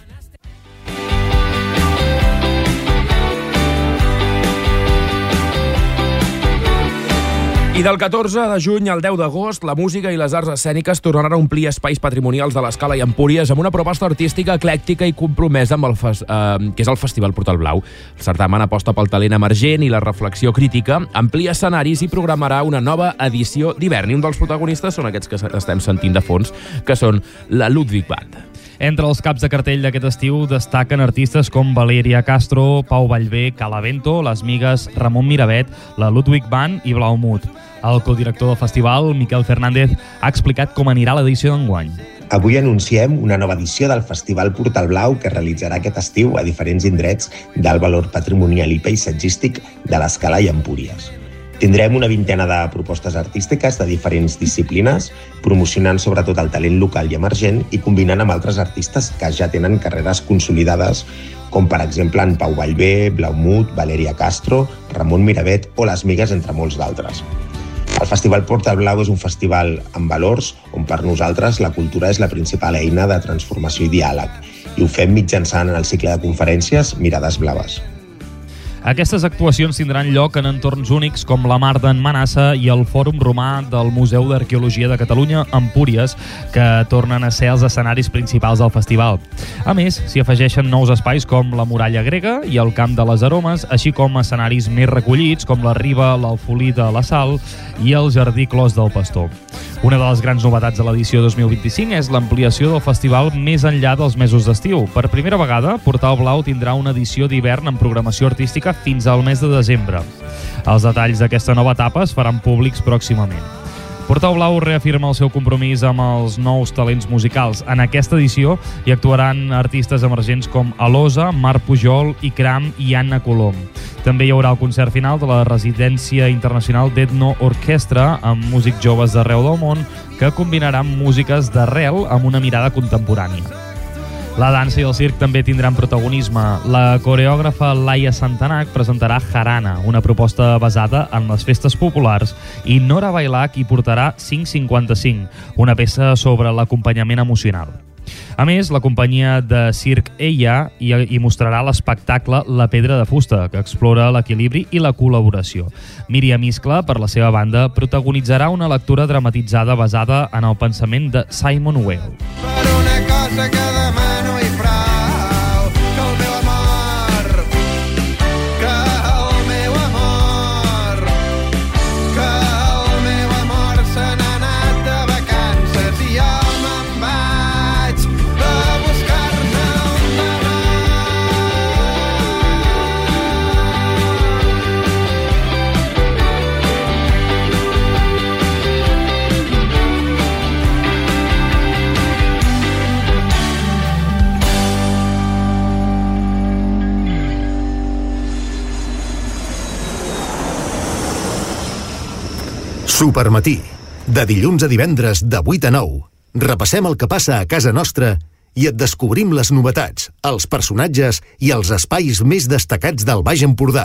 I del 14 de juny al 10 d'agost, la música i les arts escèniques tornaran a omplir espais patrimonials de l'Escala i Empúries amb una proposta artística eclèctica i compromesa amb que és el Festival Portal Blau. El certamen aposta pel talent emergent i la reflexió crítica, amplia escenaris i programarà una nova edició d'hivern. I un dels protagonistes són aquests que estem sentint de fons, que són la Ludwig Band. Entre els caps de cartell d'aquest estiu destaquen artistes com Valeria Castro, Pau Vallvé, Calavento, Les Migues, Ramon Miravet, la Ludwig Band i Blaumut. El codirector del festival, Miquel Fernández, ha explicat com anirà l'edició d'enguany. Avui anunciem una nova edició del Festival Portal Blau que es realitzarà aquest estiu a diferents indrets del valor patrimonial i paisatgístic de l'Escala i Empúries. Tindrem una vintena de propostes artístiques de diferents disciplines, promocionant sobretot el talent local i emergent i combinant amb altres artistes que ja tenen carreres consolidades, com per exemple en Pau Vallvé, Blaumut, Valeria Castro, Ramon Miravet o Les Migues, entre molts d'altres. El Festival Portal Blau és un festival amb valors on per nosaltres la cultura és la principal eina de transformació i diàleg i ho fem mitjançant en el cicle de conferències Mirades Blaves. Aquestes actuacions tindran lloc en entorns únics com la Mar d'en Manassa i el Fòrum Romà del Museu d'Arqueologia de Catalunya, Empúries, que tornen a ser els escenaris principals del festival. A més, s'hi afegeixen nous espais com la Muralla Grega i el Camp de les Aromes, així com escenaris més recollits com la Riba, l'Alfolí de la Sal i el Jardí Clos del Pastor. Una de les grans novetats de l'edició 2025 és l'ampliació del festival més enllà dels mesos d'estiu. Per primera vegada, Portal Blau tindrà una edició d'hivern amb programació artística fins al mes de desembre. Els detalls d'aquesta nova etapa es faran públics pròximament. Portal Blau reafirma el seu compromís amb els nous talents musicals. En aquesta edició hi actuaran artistes emergents com Alosa, Marc Pujol, Ikram i Anna Colom. També hi haurà el concert final de la Residència Internacional d'Etno Orquestra amb músics joves d'arreu del món que combinaran músiques d'arrel amb una mirada contemporània. La dansa i el circ també tindran protagonisme. La coreògrafa Laia Santanac presentarà Jarana, una proposta basada en les festes populars, i Nora Bailac hi portarà 555, una peça sobre l'acompanyament emocional. A més, la companyia de circ Eia hi mostrarà l'espectacle La Pedra de Fusta, que explora l'equilibri i la col·laboració. Míriam Iscla, per la seva banda, protagonitzarà una lectura dramatitzada basada en el pensament de Simon Weil. Per una cosa que demano i prou, que el meu amor, que el meu amor, que el meu amor se n'ha anat de vacances i jo me'n vaig a buscar-ne un demà. Supermatí, de dilluns a divendres de 8 a 9. Repassem el que passa a casa nostra i et descobrim les novetats, els personatges i els espais més destacats del Baix Empordà.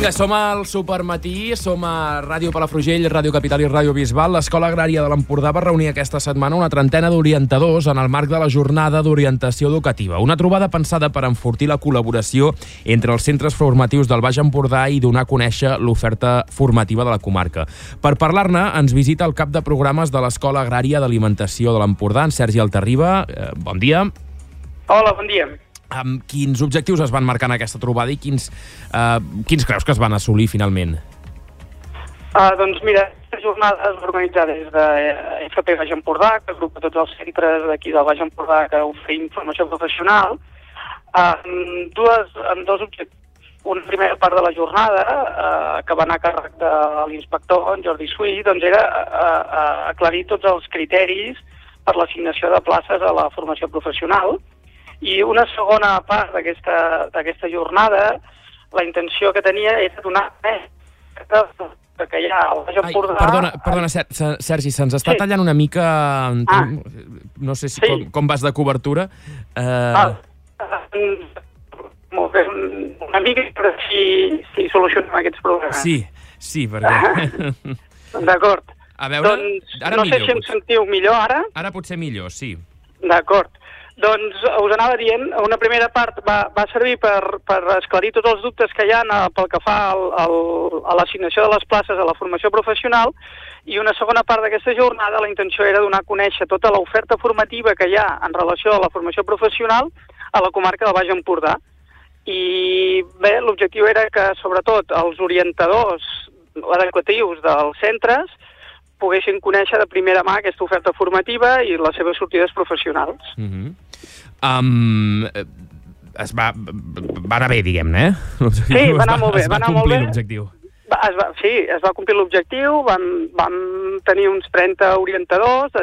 Vinga, som al Supermatí, som a Ràdio Palafrugell, Ràdio Capital i Ràdio Bisbal. L'Escola Agrària de l'Empordà va reunir aquesta setmana una trentena d'orientadors en el marc de la jornada d'orientació educativa. Una trobada pensada per enfortir la col·laboració entre els centres formatius del Baix Empordà i donar a conèixer l'oferta formativa de la comarca. Per parlar-ne, ens visita el cap de programes de l'Escola Agrària d'Alimentació de l'Empordà, en Sergi Altarriba. Bon dia. Hola, bon dia. Amb quins objectius es van marcar en aquesta trobada i quins creus que es van assolir finalment? Doncs mira, aquesta jornada es va organitzar des de FP Baix Empordà, que agrupa tots els centres d'aquí del Baix Empordà que oferim formació professional, amb dos objectius. Una primera part de la jornada, que va anar a càrrec de l'inspector, en Jordi Suí, doncs era aclarir tots els criteris per l'assignació de places a la formació professional. I una segona part d'aquesta jornada, la intenció que tenia era donar que hi ha al Baix Empordà... Perdona, Sergi, se'ns està tallant una mica... No sé com vas de cobertura. Molt bé, una mica, però si solucionem aquests problemes. Sí, perquè... D'acord. A veure, ara no sé si em sentiu millor ara. Ara potser millor, sí. D'acord. Doncs us anava dient, una primera part va servir per esclarir tots els dubtes que hi ha pel que fa a l'assignació de les places a la formació professional, i una segona part d'aquesta jornada la intenció era donar a conèixer tota l'oferta formativa que hi ha en relació a la formació professional a la comarca del Baix Empordà. I bé, l'objectiu era que sobretot els orientadors educatius dels centres poguessin conèixer de primera mà aquesta oferta formativa i les seves sortides professionals. Va anar bé, diguem-ne, Sí, va anar molt bé. Es va complir l'objectiu. Sí, es va complir l'objectiu, vam tenir uns 30 orientadors de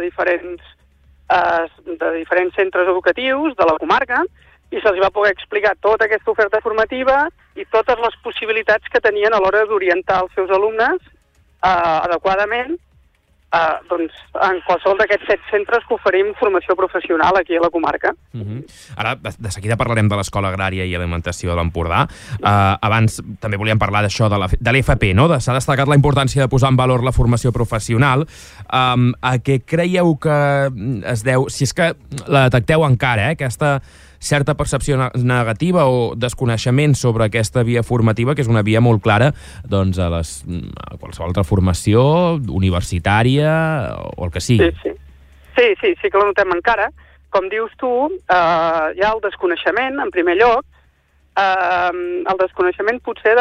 diferents centres educatius de la comarca i se'ls va poder explicar tota aquesta oferta formativa i totes les possibilitats que tenien a l'hora d'orientar els seus alumnes adequadament doncs, en qualsevol d'aquests 7 centres que oferim formació professional aquí a la comarca. Ara, de seguida parlarem de l'Escola Agrària i Alimentació de l'Empordà. Abans també volíem parlar d'això, de l'FP, no? S'ha destacat la importància de posar en valor la formació professional. A què creieu que es deu, si és que la detecteu encara, aquesta certa percepció negativa o desconeixement sobre aquesta via formativa, que és una via molt clara doncs, a qualsevol altra formació universitària o el que sigui. Sí que la notem encara. Com dius tu, hi ha el desconeixement, en primer lloc, el desconeixement potser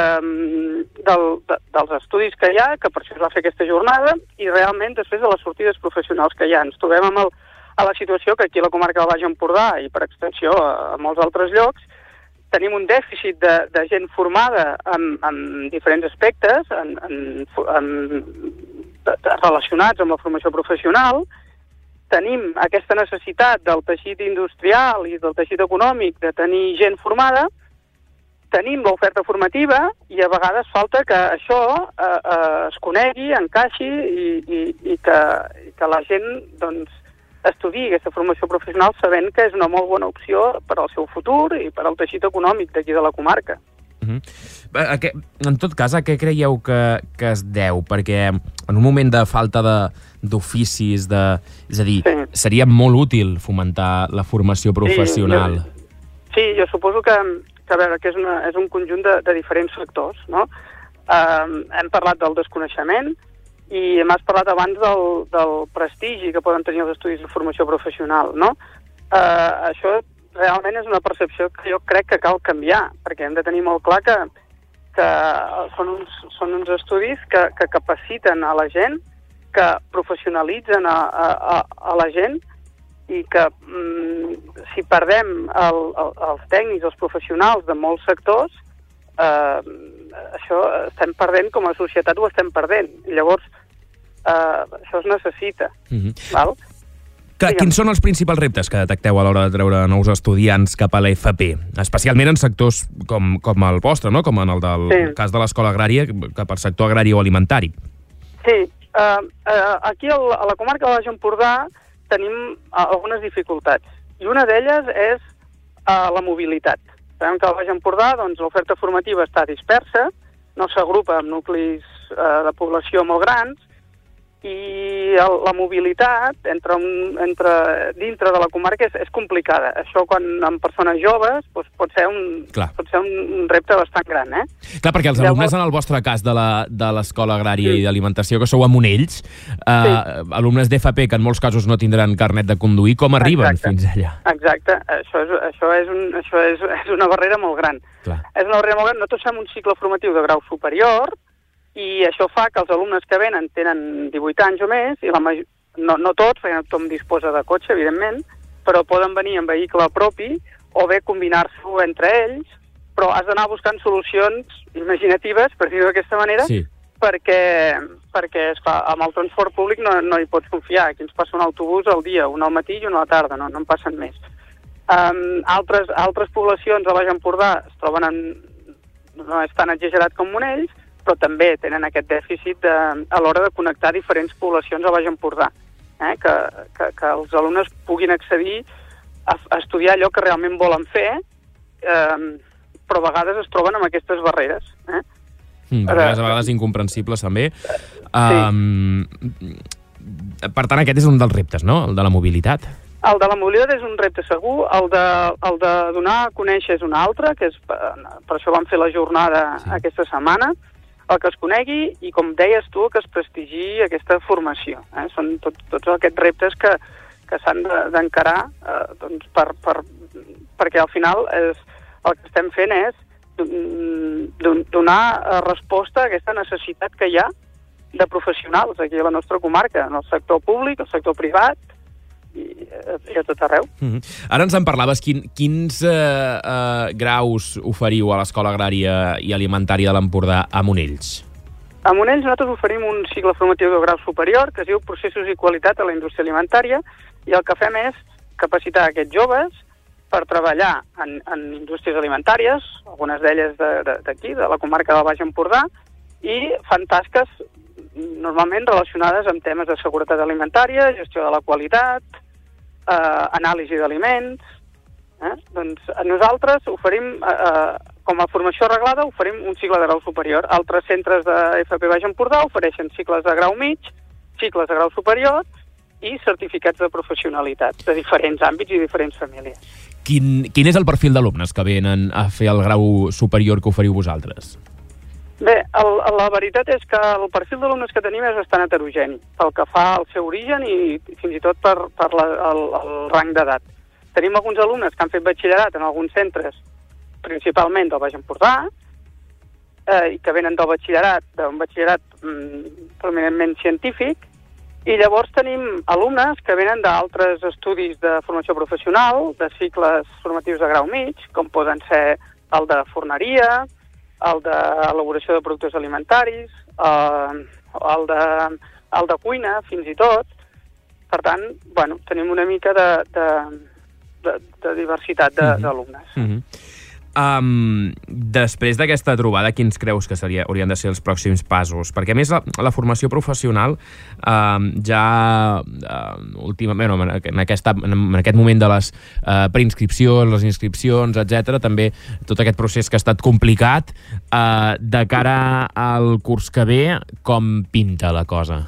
dels estudis que hi ha, que per això es va fer aquesta jornada, i realment després de les sortides professionals que hi ha. Ens trobem a la situació que aquí a la comarca del Baix Empordà i per extensió a molts altres llocs tenim un dèficit de gent formada en diferents aspectes relacionats amb la formació professional. Tenim aquesta necessitat del teixit industrial i del teixit econòmic de tenir gent formada, tenim l'oferta formativa i a vegades falta que això es conegui, encaixi i que la gent doncs, estudiar aquesta formació professional sabent que és una molt bona opció per al seu futur i per al teixit econòmic d'aquí de la comarca. En tot cas, a què creieu que es deu? Perquè en un moment de falta d'oficis, és a dir, seria molt útil fomentar la formació professional. Sí, jo suposo que a veure, que és un conjunt de diferents sectors, no? Hem parlat del desconeixement, i m'has parlat abans del prestigi que poden tenir els estudis de formació professional, no? Això realment és una percepció que jo crec que cal canviar, perquè hem de tenir molt clar que són uns estudis que capaciten a la gent, que professionalitzen a la gent i que si perdem els tècnics, els professionals de molts sectors, això estem perdent com a societat, ho estem perdent. Llavors, això es necessita. Val? Quins són els principals reptes que detecteu a l'hora de treure nous estudiants cap a l'FP? Especialment en sectors com el vostre, no? Com en el del cas de l'Escola Agrària, cap al sector agrari o alimentari. Sí. Aquí a la comarca del Baix Empordà tenim algunes dificultats. I una d'elles és la mobilitat. Sabem que al Baix Empordà l'oferta formativa està dispersa no s'agrupa en nuclis de població molt grans, i la mobilitat dintre de la comarca és complicada. Això quan amb persones joves doncs pot ser un repte bastant gran. Clar, perquè els alumnes, en el vostre cas de l'Escola Agrària i d'Alimentació, que sou a Monells, alumnes d'FP que en molts casos no tindran carnet de conduir, com arriben fins allà? Exacte, això és una barrera molt gran. És una barrera molt gran. Nosaltres fem un cicle formatiu de grau superior, i això fa que els alumnes que venen tenen 18 anys o més, i no tots, perquè no tothom disposa de cotxe, evidentment, però poden venir en vehicle propi o bé combinar-s'ho entre ells, però has d'anar buscant solucions imaginatives, per dir-ho d'aquesta manera, perquè esclar, amb el transport públic no hi pots confiar. Aquí ens passa un autobús al dia, un al matí i un a la tarda, no en passen més. Altres poblacions a Baix Empordà es troben no és tan exagerat com Monells, però també tenen aquest dèficit a l'hora de connectar diferents poblacions a Baix Empordà, que els alumnes puguin accedir a estudiar allò que realment volen fer, però a vegades es troben amb aquestes barreres. Barreres a vegades incomprensibles, també. Per tant, aquest és un dels reptes, no?, el de la mobilitat. El de la mobilitat és un repte segur, el de donar a conèixer és un altre, que per això vam fer la jornada aquesta setmana, el que es conegui i, com deies tu, que es prestigi aquesta formació. Són tots aquests reptes que s'han d'encarar perquè al final el que estem fent és donar resposta a aquesta necessitat que hi ha de professionals aquí a la nostra comarca, en el sector públic, el sector privat, i a tot arreu. Ara ens en parlaves, quins graus oferiu a l'Escola Agrària i Alimentària de l'Empordà a Monells? A Monells nosaltres oferim un cicle formatiu de grau superior que es diu Processos i Qualitat a la Indústria Alimentària, i el que fem és capacitar aquests joves per treballar en indústries alimentàries, algunes d'elles d'aquí, de la comarca del Baix Empordà, i fan tasques normalment relacionades amb temes de seguretat alimentària, gestió de la qualitat, anàlisi d'aliments. Doncs nosaltres oferim, com a formació reglada, oferim un cicle de grau superior. Altres centres de FP Baix Empordà ofereixen cicles de grau mig, cicles de grau superior i certificats de professionalitat de diferents àmbits i diferents famílies. Quin és el perfil d'alumnes que venen a fer el grau superior que oferiu vosaltres? Bé, la veritat és que el perfil d'alumnes que tenim és bastant heterogeni, pel que fa al seu origen i fins i tot per el rang d'edat. Tenim alguns alumnes que han fet batxillerat en alguns centres, principalment del Baix Empordà, i que venen d'un batxillerat prominentment científic, i llavors tenim alumnes que venen d'altres estudis de formació professional, de cicles formatius de grau mig, com poden ser el de forneria, el d'elaboració de productes alimentaris, el de cuina, fins i tot. Per tant, tenim una mica de diversitat d'alumnes. Després d'aquesta trobada, quins creus que haurien de ser els pròxims passos? Perquè, a més, la formació professional en aquest moment de les preinscripcions, les inscripcions, etc., també tot aquest procés que ha estat complicat, de cara al curs que ve, com pinta la cosa?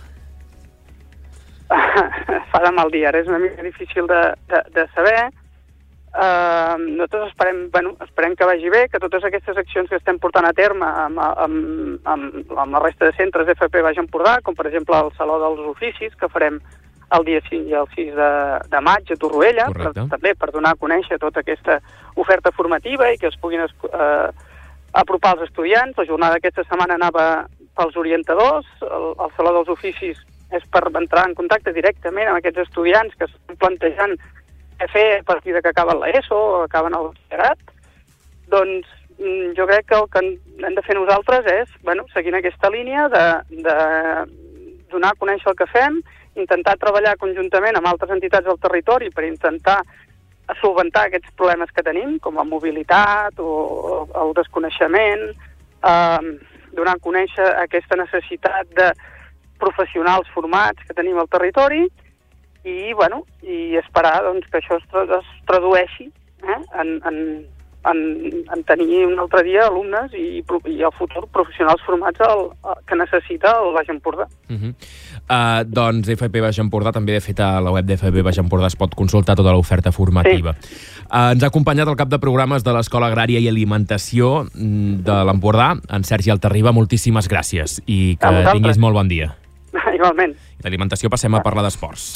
Fa de mal dia, és una mica difícil de saber. Nosaltres esperem que vagi bé, que totes aquestes accions que estem portant a terme amb la resta de centres FP Baix Empordà, com per exemple el Saló dels Oficis, que farem el dia 5 i el 6 de maig a Torroella, també per donar a conèixer tota aquesta oferta formativa i que es puguin apropar als estudiants. La jornada d'aquesta setmana anava pels orientadors, el Saló dels Oficis és per entrar en contacte directament amb aquests estudiants que estan plantejant què fer a partir que acaben l'ESO o acaben el batxillerat. Doncs jo crec que el que hem de fer nosaltres és, seguint aquesta línia de donar a conèixer el que fem, intentar treballar conjuntament amb altres entitats del territori per intentar solventar aquests problemes que tenim, com la mobilitat o el desconeixement, donar a conèixer aquesta necessitat de professionals formats que tenim al territori i esperar que això es tradueixi en en tenir un altre dia alumnes i al futur professionals formats que necessita el Baix Empordà. Doncs FP Baix Empordà, també de fet a la web d'FP Baix Empordà es pot consultar tota l'oferta formativa. Ens ha acompanyat el cap de programes de l'Escola Agrària i Alimentació de l'Empordà, en Sergi Altarriba. Moltíssimes gràcies i que tinguis molt bon dia. Igualment. D'alimentació passem a parlar d'esports.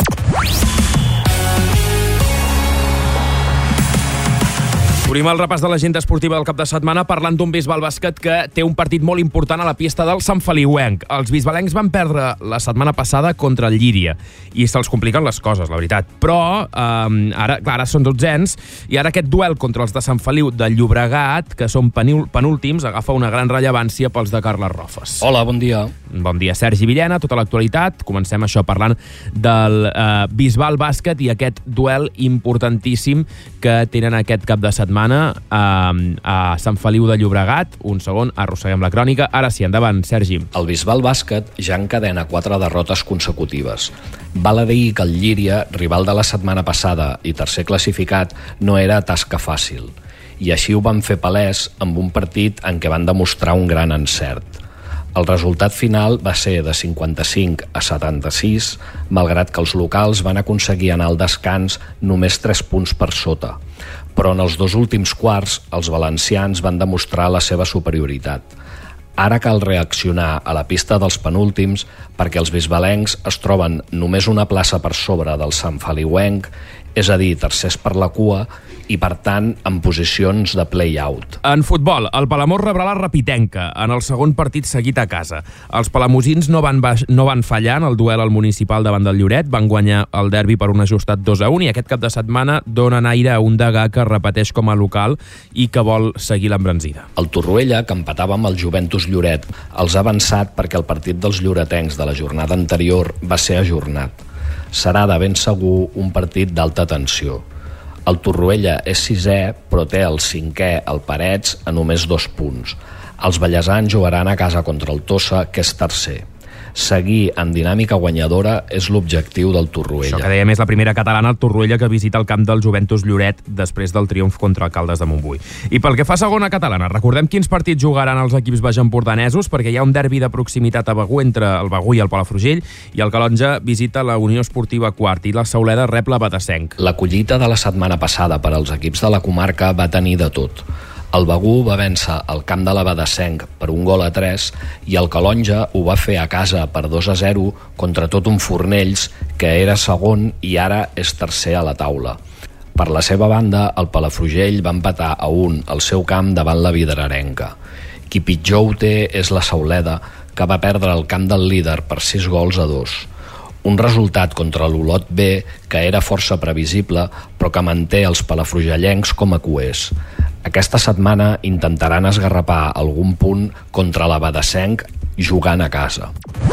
Obrim el repàs de l'agenda esportiva del cap de setmana parlant d'un Bisbal Bàsquet que té un partit molt important a la pista del Sant Feliuenc. Els bisbalencs van perdre la setmana passada contra el Llíria i se'ls compliquen les coses, la veritat. Però ara són 12ens i ara aquest duel contra els de Sant Feliu de Llobregat, que són penúltims, agafa una gran rellevància pels de Carles Rofes. Hola, bon dia. Bon dia, Sergi Villena, tota l'actualitat. Comencem això parlant del Bisbal Bàsquet i aquest duel importantíssim que tenen aquest cap de setmana a Sant Feliu de Llobregat. Un segon, arrosseguem la crònica. Ara sí, endavant, Sergi. El Bisbal Bàsquet ja encadena 4 derrotes consecutives. Val a dir que el Llíria, rival de la setmana passada i tercer classificat, no era tasca fàcil. I així ho van fer palès amb un partit en què van demostrar un gran encert. El resultat final va ser de 55 a 76, malgrat que els locals van aconseguir anar al descans només 3 punts per sota. Però en els 2 últims quarts, els valencians van demostrar la seva superioritat. Ara cal reaccionar a la pista dels penúltims perquè els bisbalencs es troben només una plaça per sobre del Sant Feliuenc, és a dir, tercers per la cua, i per tant en posicions de play-out. En futbol, el Palamós rebrà la Rapitenca en el segon partit seguit a casa. Els palamosins no van fallar en el duel al municipal davant del Lloret, van guanyar el derbi per un ajustat 2-1 i aquest cap de setmana donen aire a un Degà que repeteix com a local i que vol seguir l'embranzida. El Torroella, que empatava amb el Juventus Lloret, els ha avançat perquè el partit dels lloretencs de la jornada anterior va ser ajornat. Serà de ben segur un partit d'alta tensió. El Torroella és 6è, però té el 5è, el Parets, a només 2 punts. Els ballesans jugaran a casa contra el Tossa, que és tercer. Seguir en dinàmica guanyadora és l'objectiu del Torroella. Això que dèiem és la primera catalana, el Torroella, que visita el camp del Juventus Lloret després del triomf contra Caldes de Montbui. I pel que fa a segona catalana, recordem quins partits jugaran els equips baixempordanesos, perquè hi ha un derbi de proximitat a Begur entre el Begur i el Palafrugell, i el Calonja visita la Unió Esportiva Quart i la Sauleda rep la Batassenc. La collita de la setmana passada per als equips de la comarca va tenir de tot. El Begur va vèncer el camp de la Batassenc per 1-3 i el Calonja ho va fer a casa per 2-0 contra tot un Fornells que era segon i ara és tercer a la taula. Per la seva banda, el Palafrugell va empatar a 1 al seu camp davant la Vidrerenca. Qui pitjor ho té és la Sauleda, que va perdre el camp del líder per 6-2. Un resultat contra l'Olot B que era força previsible, però que manté els palafrugellencs com a cuers. Aquesta setmana intentaran esgarrapar algun punt contra la Batassenc jugant a casa.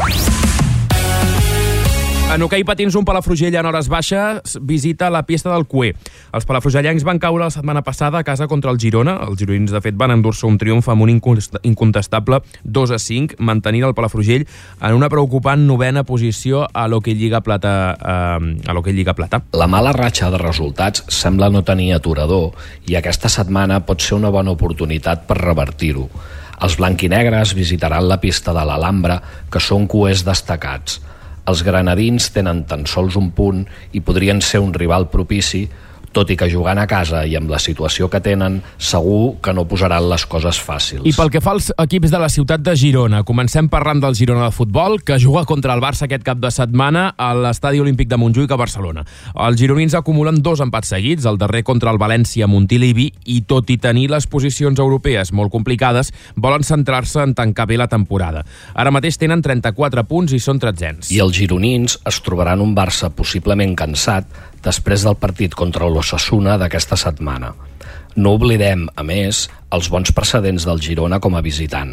En hoquei patins, un Palafrugell en hores baixes visita la pista del Cué. Els palafrugellencs van caure la setmana passada a casa contra el Girona. Els gironins, de fet, van endur-se un triomf amb un incontestable 2-5, mantenint el Palafrugell en una preocupant 9a posició a l'Hoquei Lliga Plata. La mala ratxa de resultats sembla no tenir aturador i aquesta setmana pot ser una bona oportunitat per revertir-ho. Els blanquinegres visitaran la pista de l'Alhambra, que són cuers destacats. Els granadins tenen tan sols un punt i podrien ser un rival propici, tot i que jugant a casa i amb la situació que tenen, segur que no posaran les coses fàcils. I pel que fa als equips de la ciutat de Girona, comencem parlant del Girona de futbol, que juga contra el Barça aquest cap de setmana a l'Estadi Olímpic de Montjuïc a Barcelona. Els gironins acumulen 2 empats seguits, el darrer contra el València Montilivi, i tot i tenir les posicions europees molt complicades, volen centrar-se en tancar bé la temporada. Ara mateix tenen 34 punts i són 13ens. I els gironins es trobaran un Barça possiblement cansat després del partit contra l'Osasuna d'aquesta setmana. No oblidem, a més, els bons precedents del Girona com a visitant.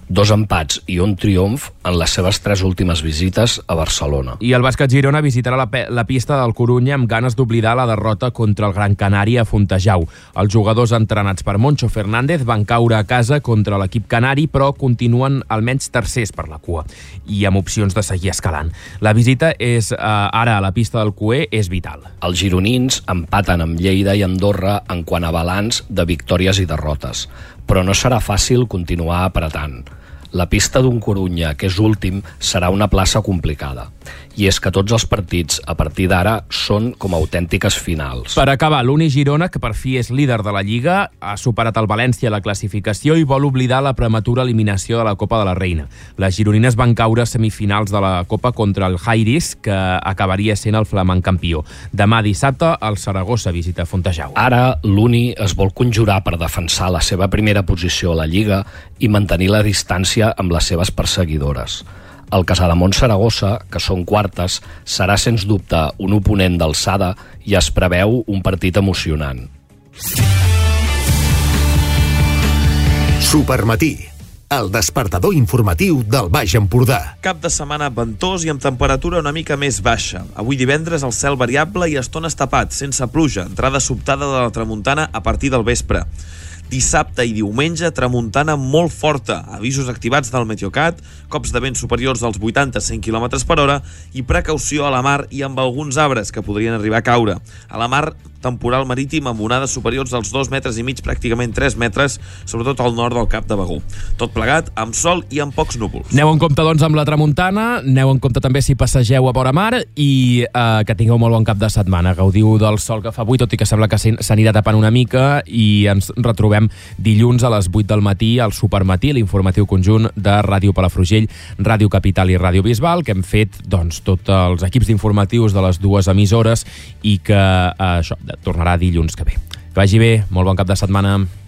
2 empats i un triomf en les seves 3 últimes visites a Barcelona. I el bàsquet Girona visitarà la pista del Corunya amb ganes d'oblidar la derrota contra el Gran Canària a Fontejau. Els jugadors entrenats per Moncho Fernández van caure a casa contra l'equip canari, però continuen almenys tercers per la cua i amb opcions de seguir escalant. La visita ara a la pista del Cué és vital. Els gironins empaten amb Lleida i Andorra en quant a balanç de victòries i derrotes, però no serà fàcil continuar apretant. La pista d'un Corunya, que és últim, serà una plaça complicada. I és que tots els partits, a partir d'ara, són com autèntiques finals. Per acabar, l'Uni Girona, que per fi és líder de la Lliga, ha superat el València a la classificació i vol oblidar la prematura eliminació de la Copa de la Reina. Les gironines van caure a semifinals de la Copa contra el Jairis, que acabaria sent el flamant campió. Demà dissabte, el Saragossa visita Fontejau. Ara, l'Uni es vol conjurar per defensar la seva primera posició a la Lliga i mantenir la distància amb les seves perseguidores. El Casademont Saragossa, que són quartes, serà sens dubte un oponent d'alçada i es preveu un partit emocionant. Supermatí, el despertador informatiu del Baix Empordà. Cap de setmana ventós i amb temperatura una mica més baixa. Avui divendres el cel variable i estones tapat, sense pluja, entrada sobtada de la tramuntana a partir del vespre. Dissabte i diumenge, tramuntana molt forta, avisos activats del Meteocat, cops de vent superiors als 80-100 km per hora i precaució a la mar i amb alguns arbres que podrien arribar a caure. A la mar, temporal marítim amb onades superiors als 2,5 metres, pràcticament 3 metres, sobretot al nord del Cap de Begur. Tot plegat amb sol i amb pocs núvols. Aneu en compte, doncs, amb la tramuntana, aneu en compte també si passegeu a vora mar i que tingueu molt bon cap de setmana. Gaudiu del sol que fa avui, tot i que sembla que s'anirà tapant una mica, i ens retrobem dilluns a les 8 del matí al Supermatí, l'informatiu conjunt de Ràdio Palafrugell, Ràdio Capital i Ràdio Bisbal, que hem fet, doncs, tots els equips d'informatius de les dues emissores i que tornarà dilluns que ve. Que vagi bé, molt bon cap de setmana.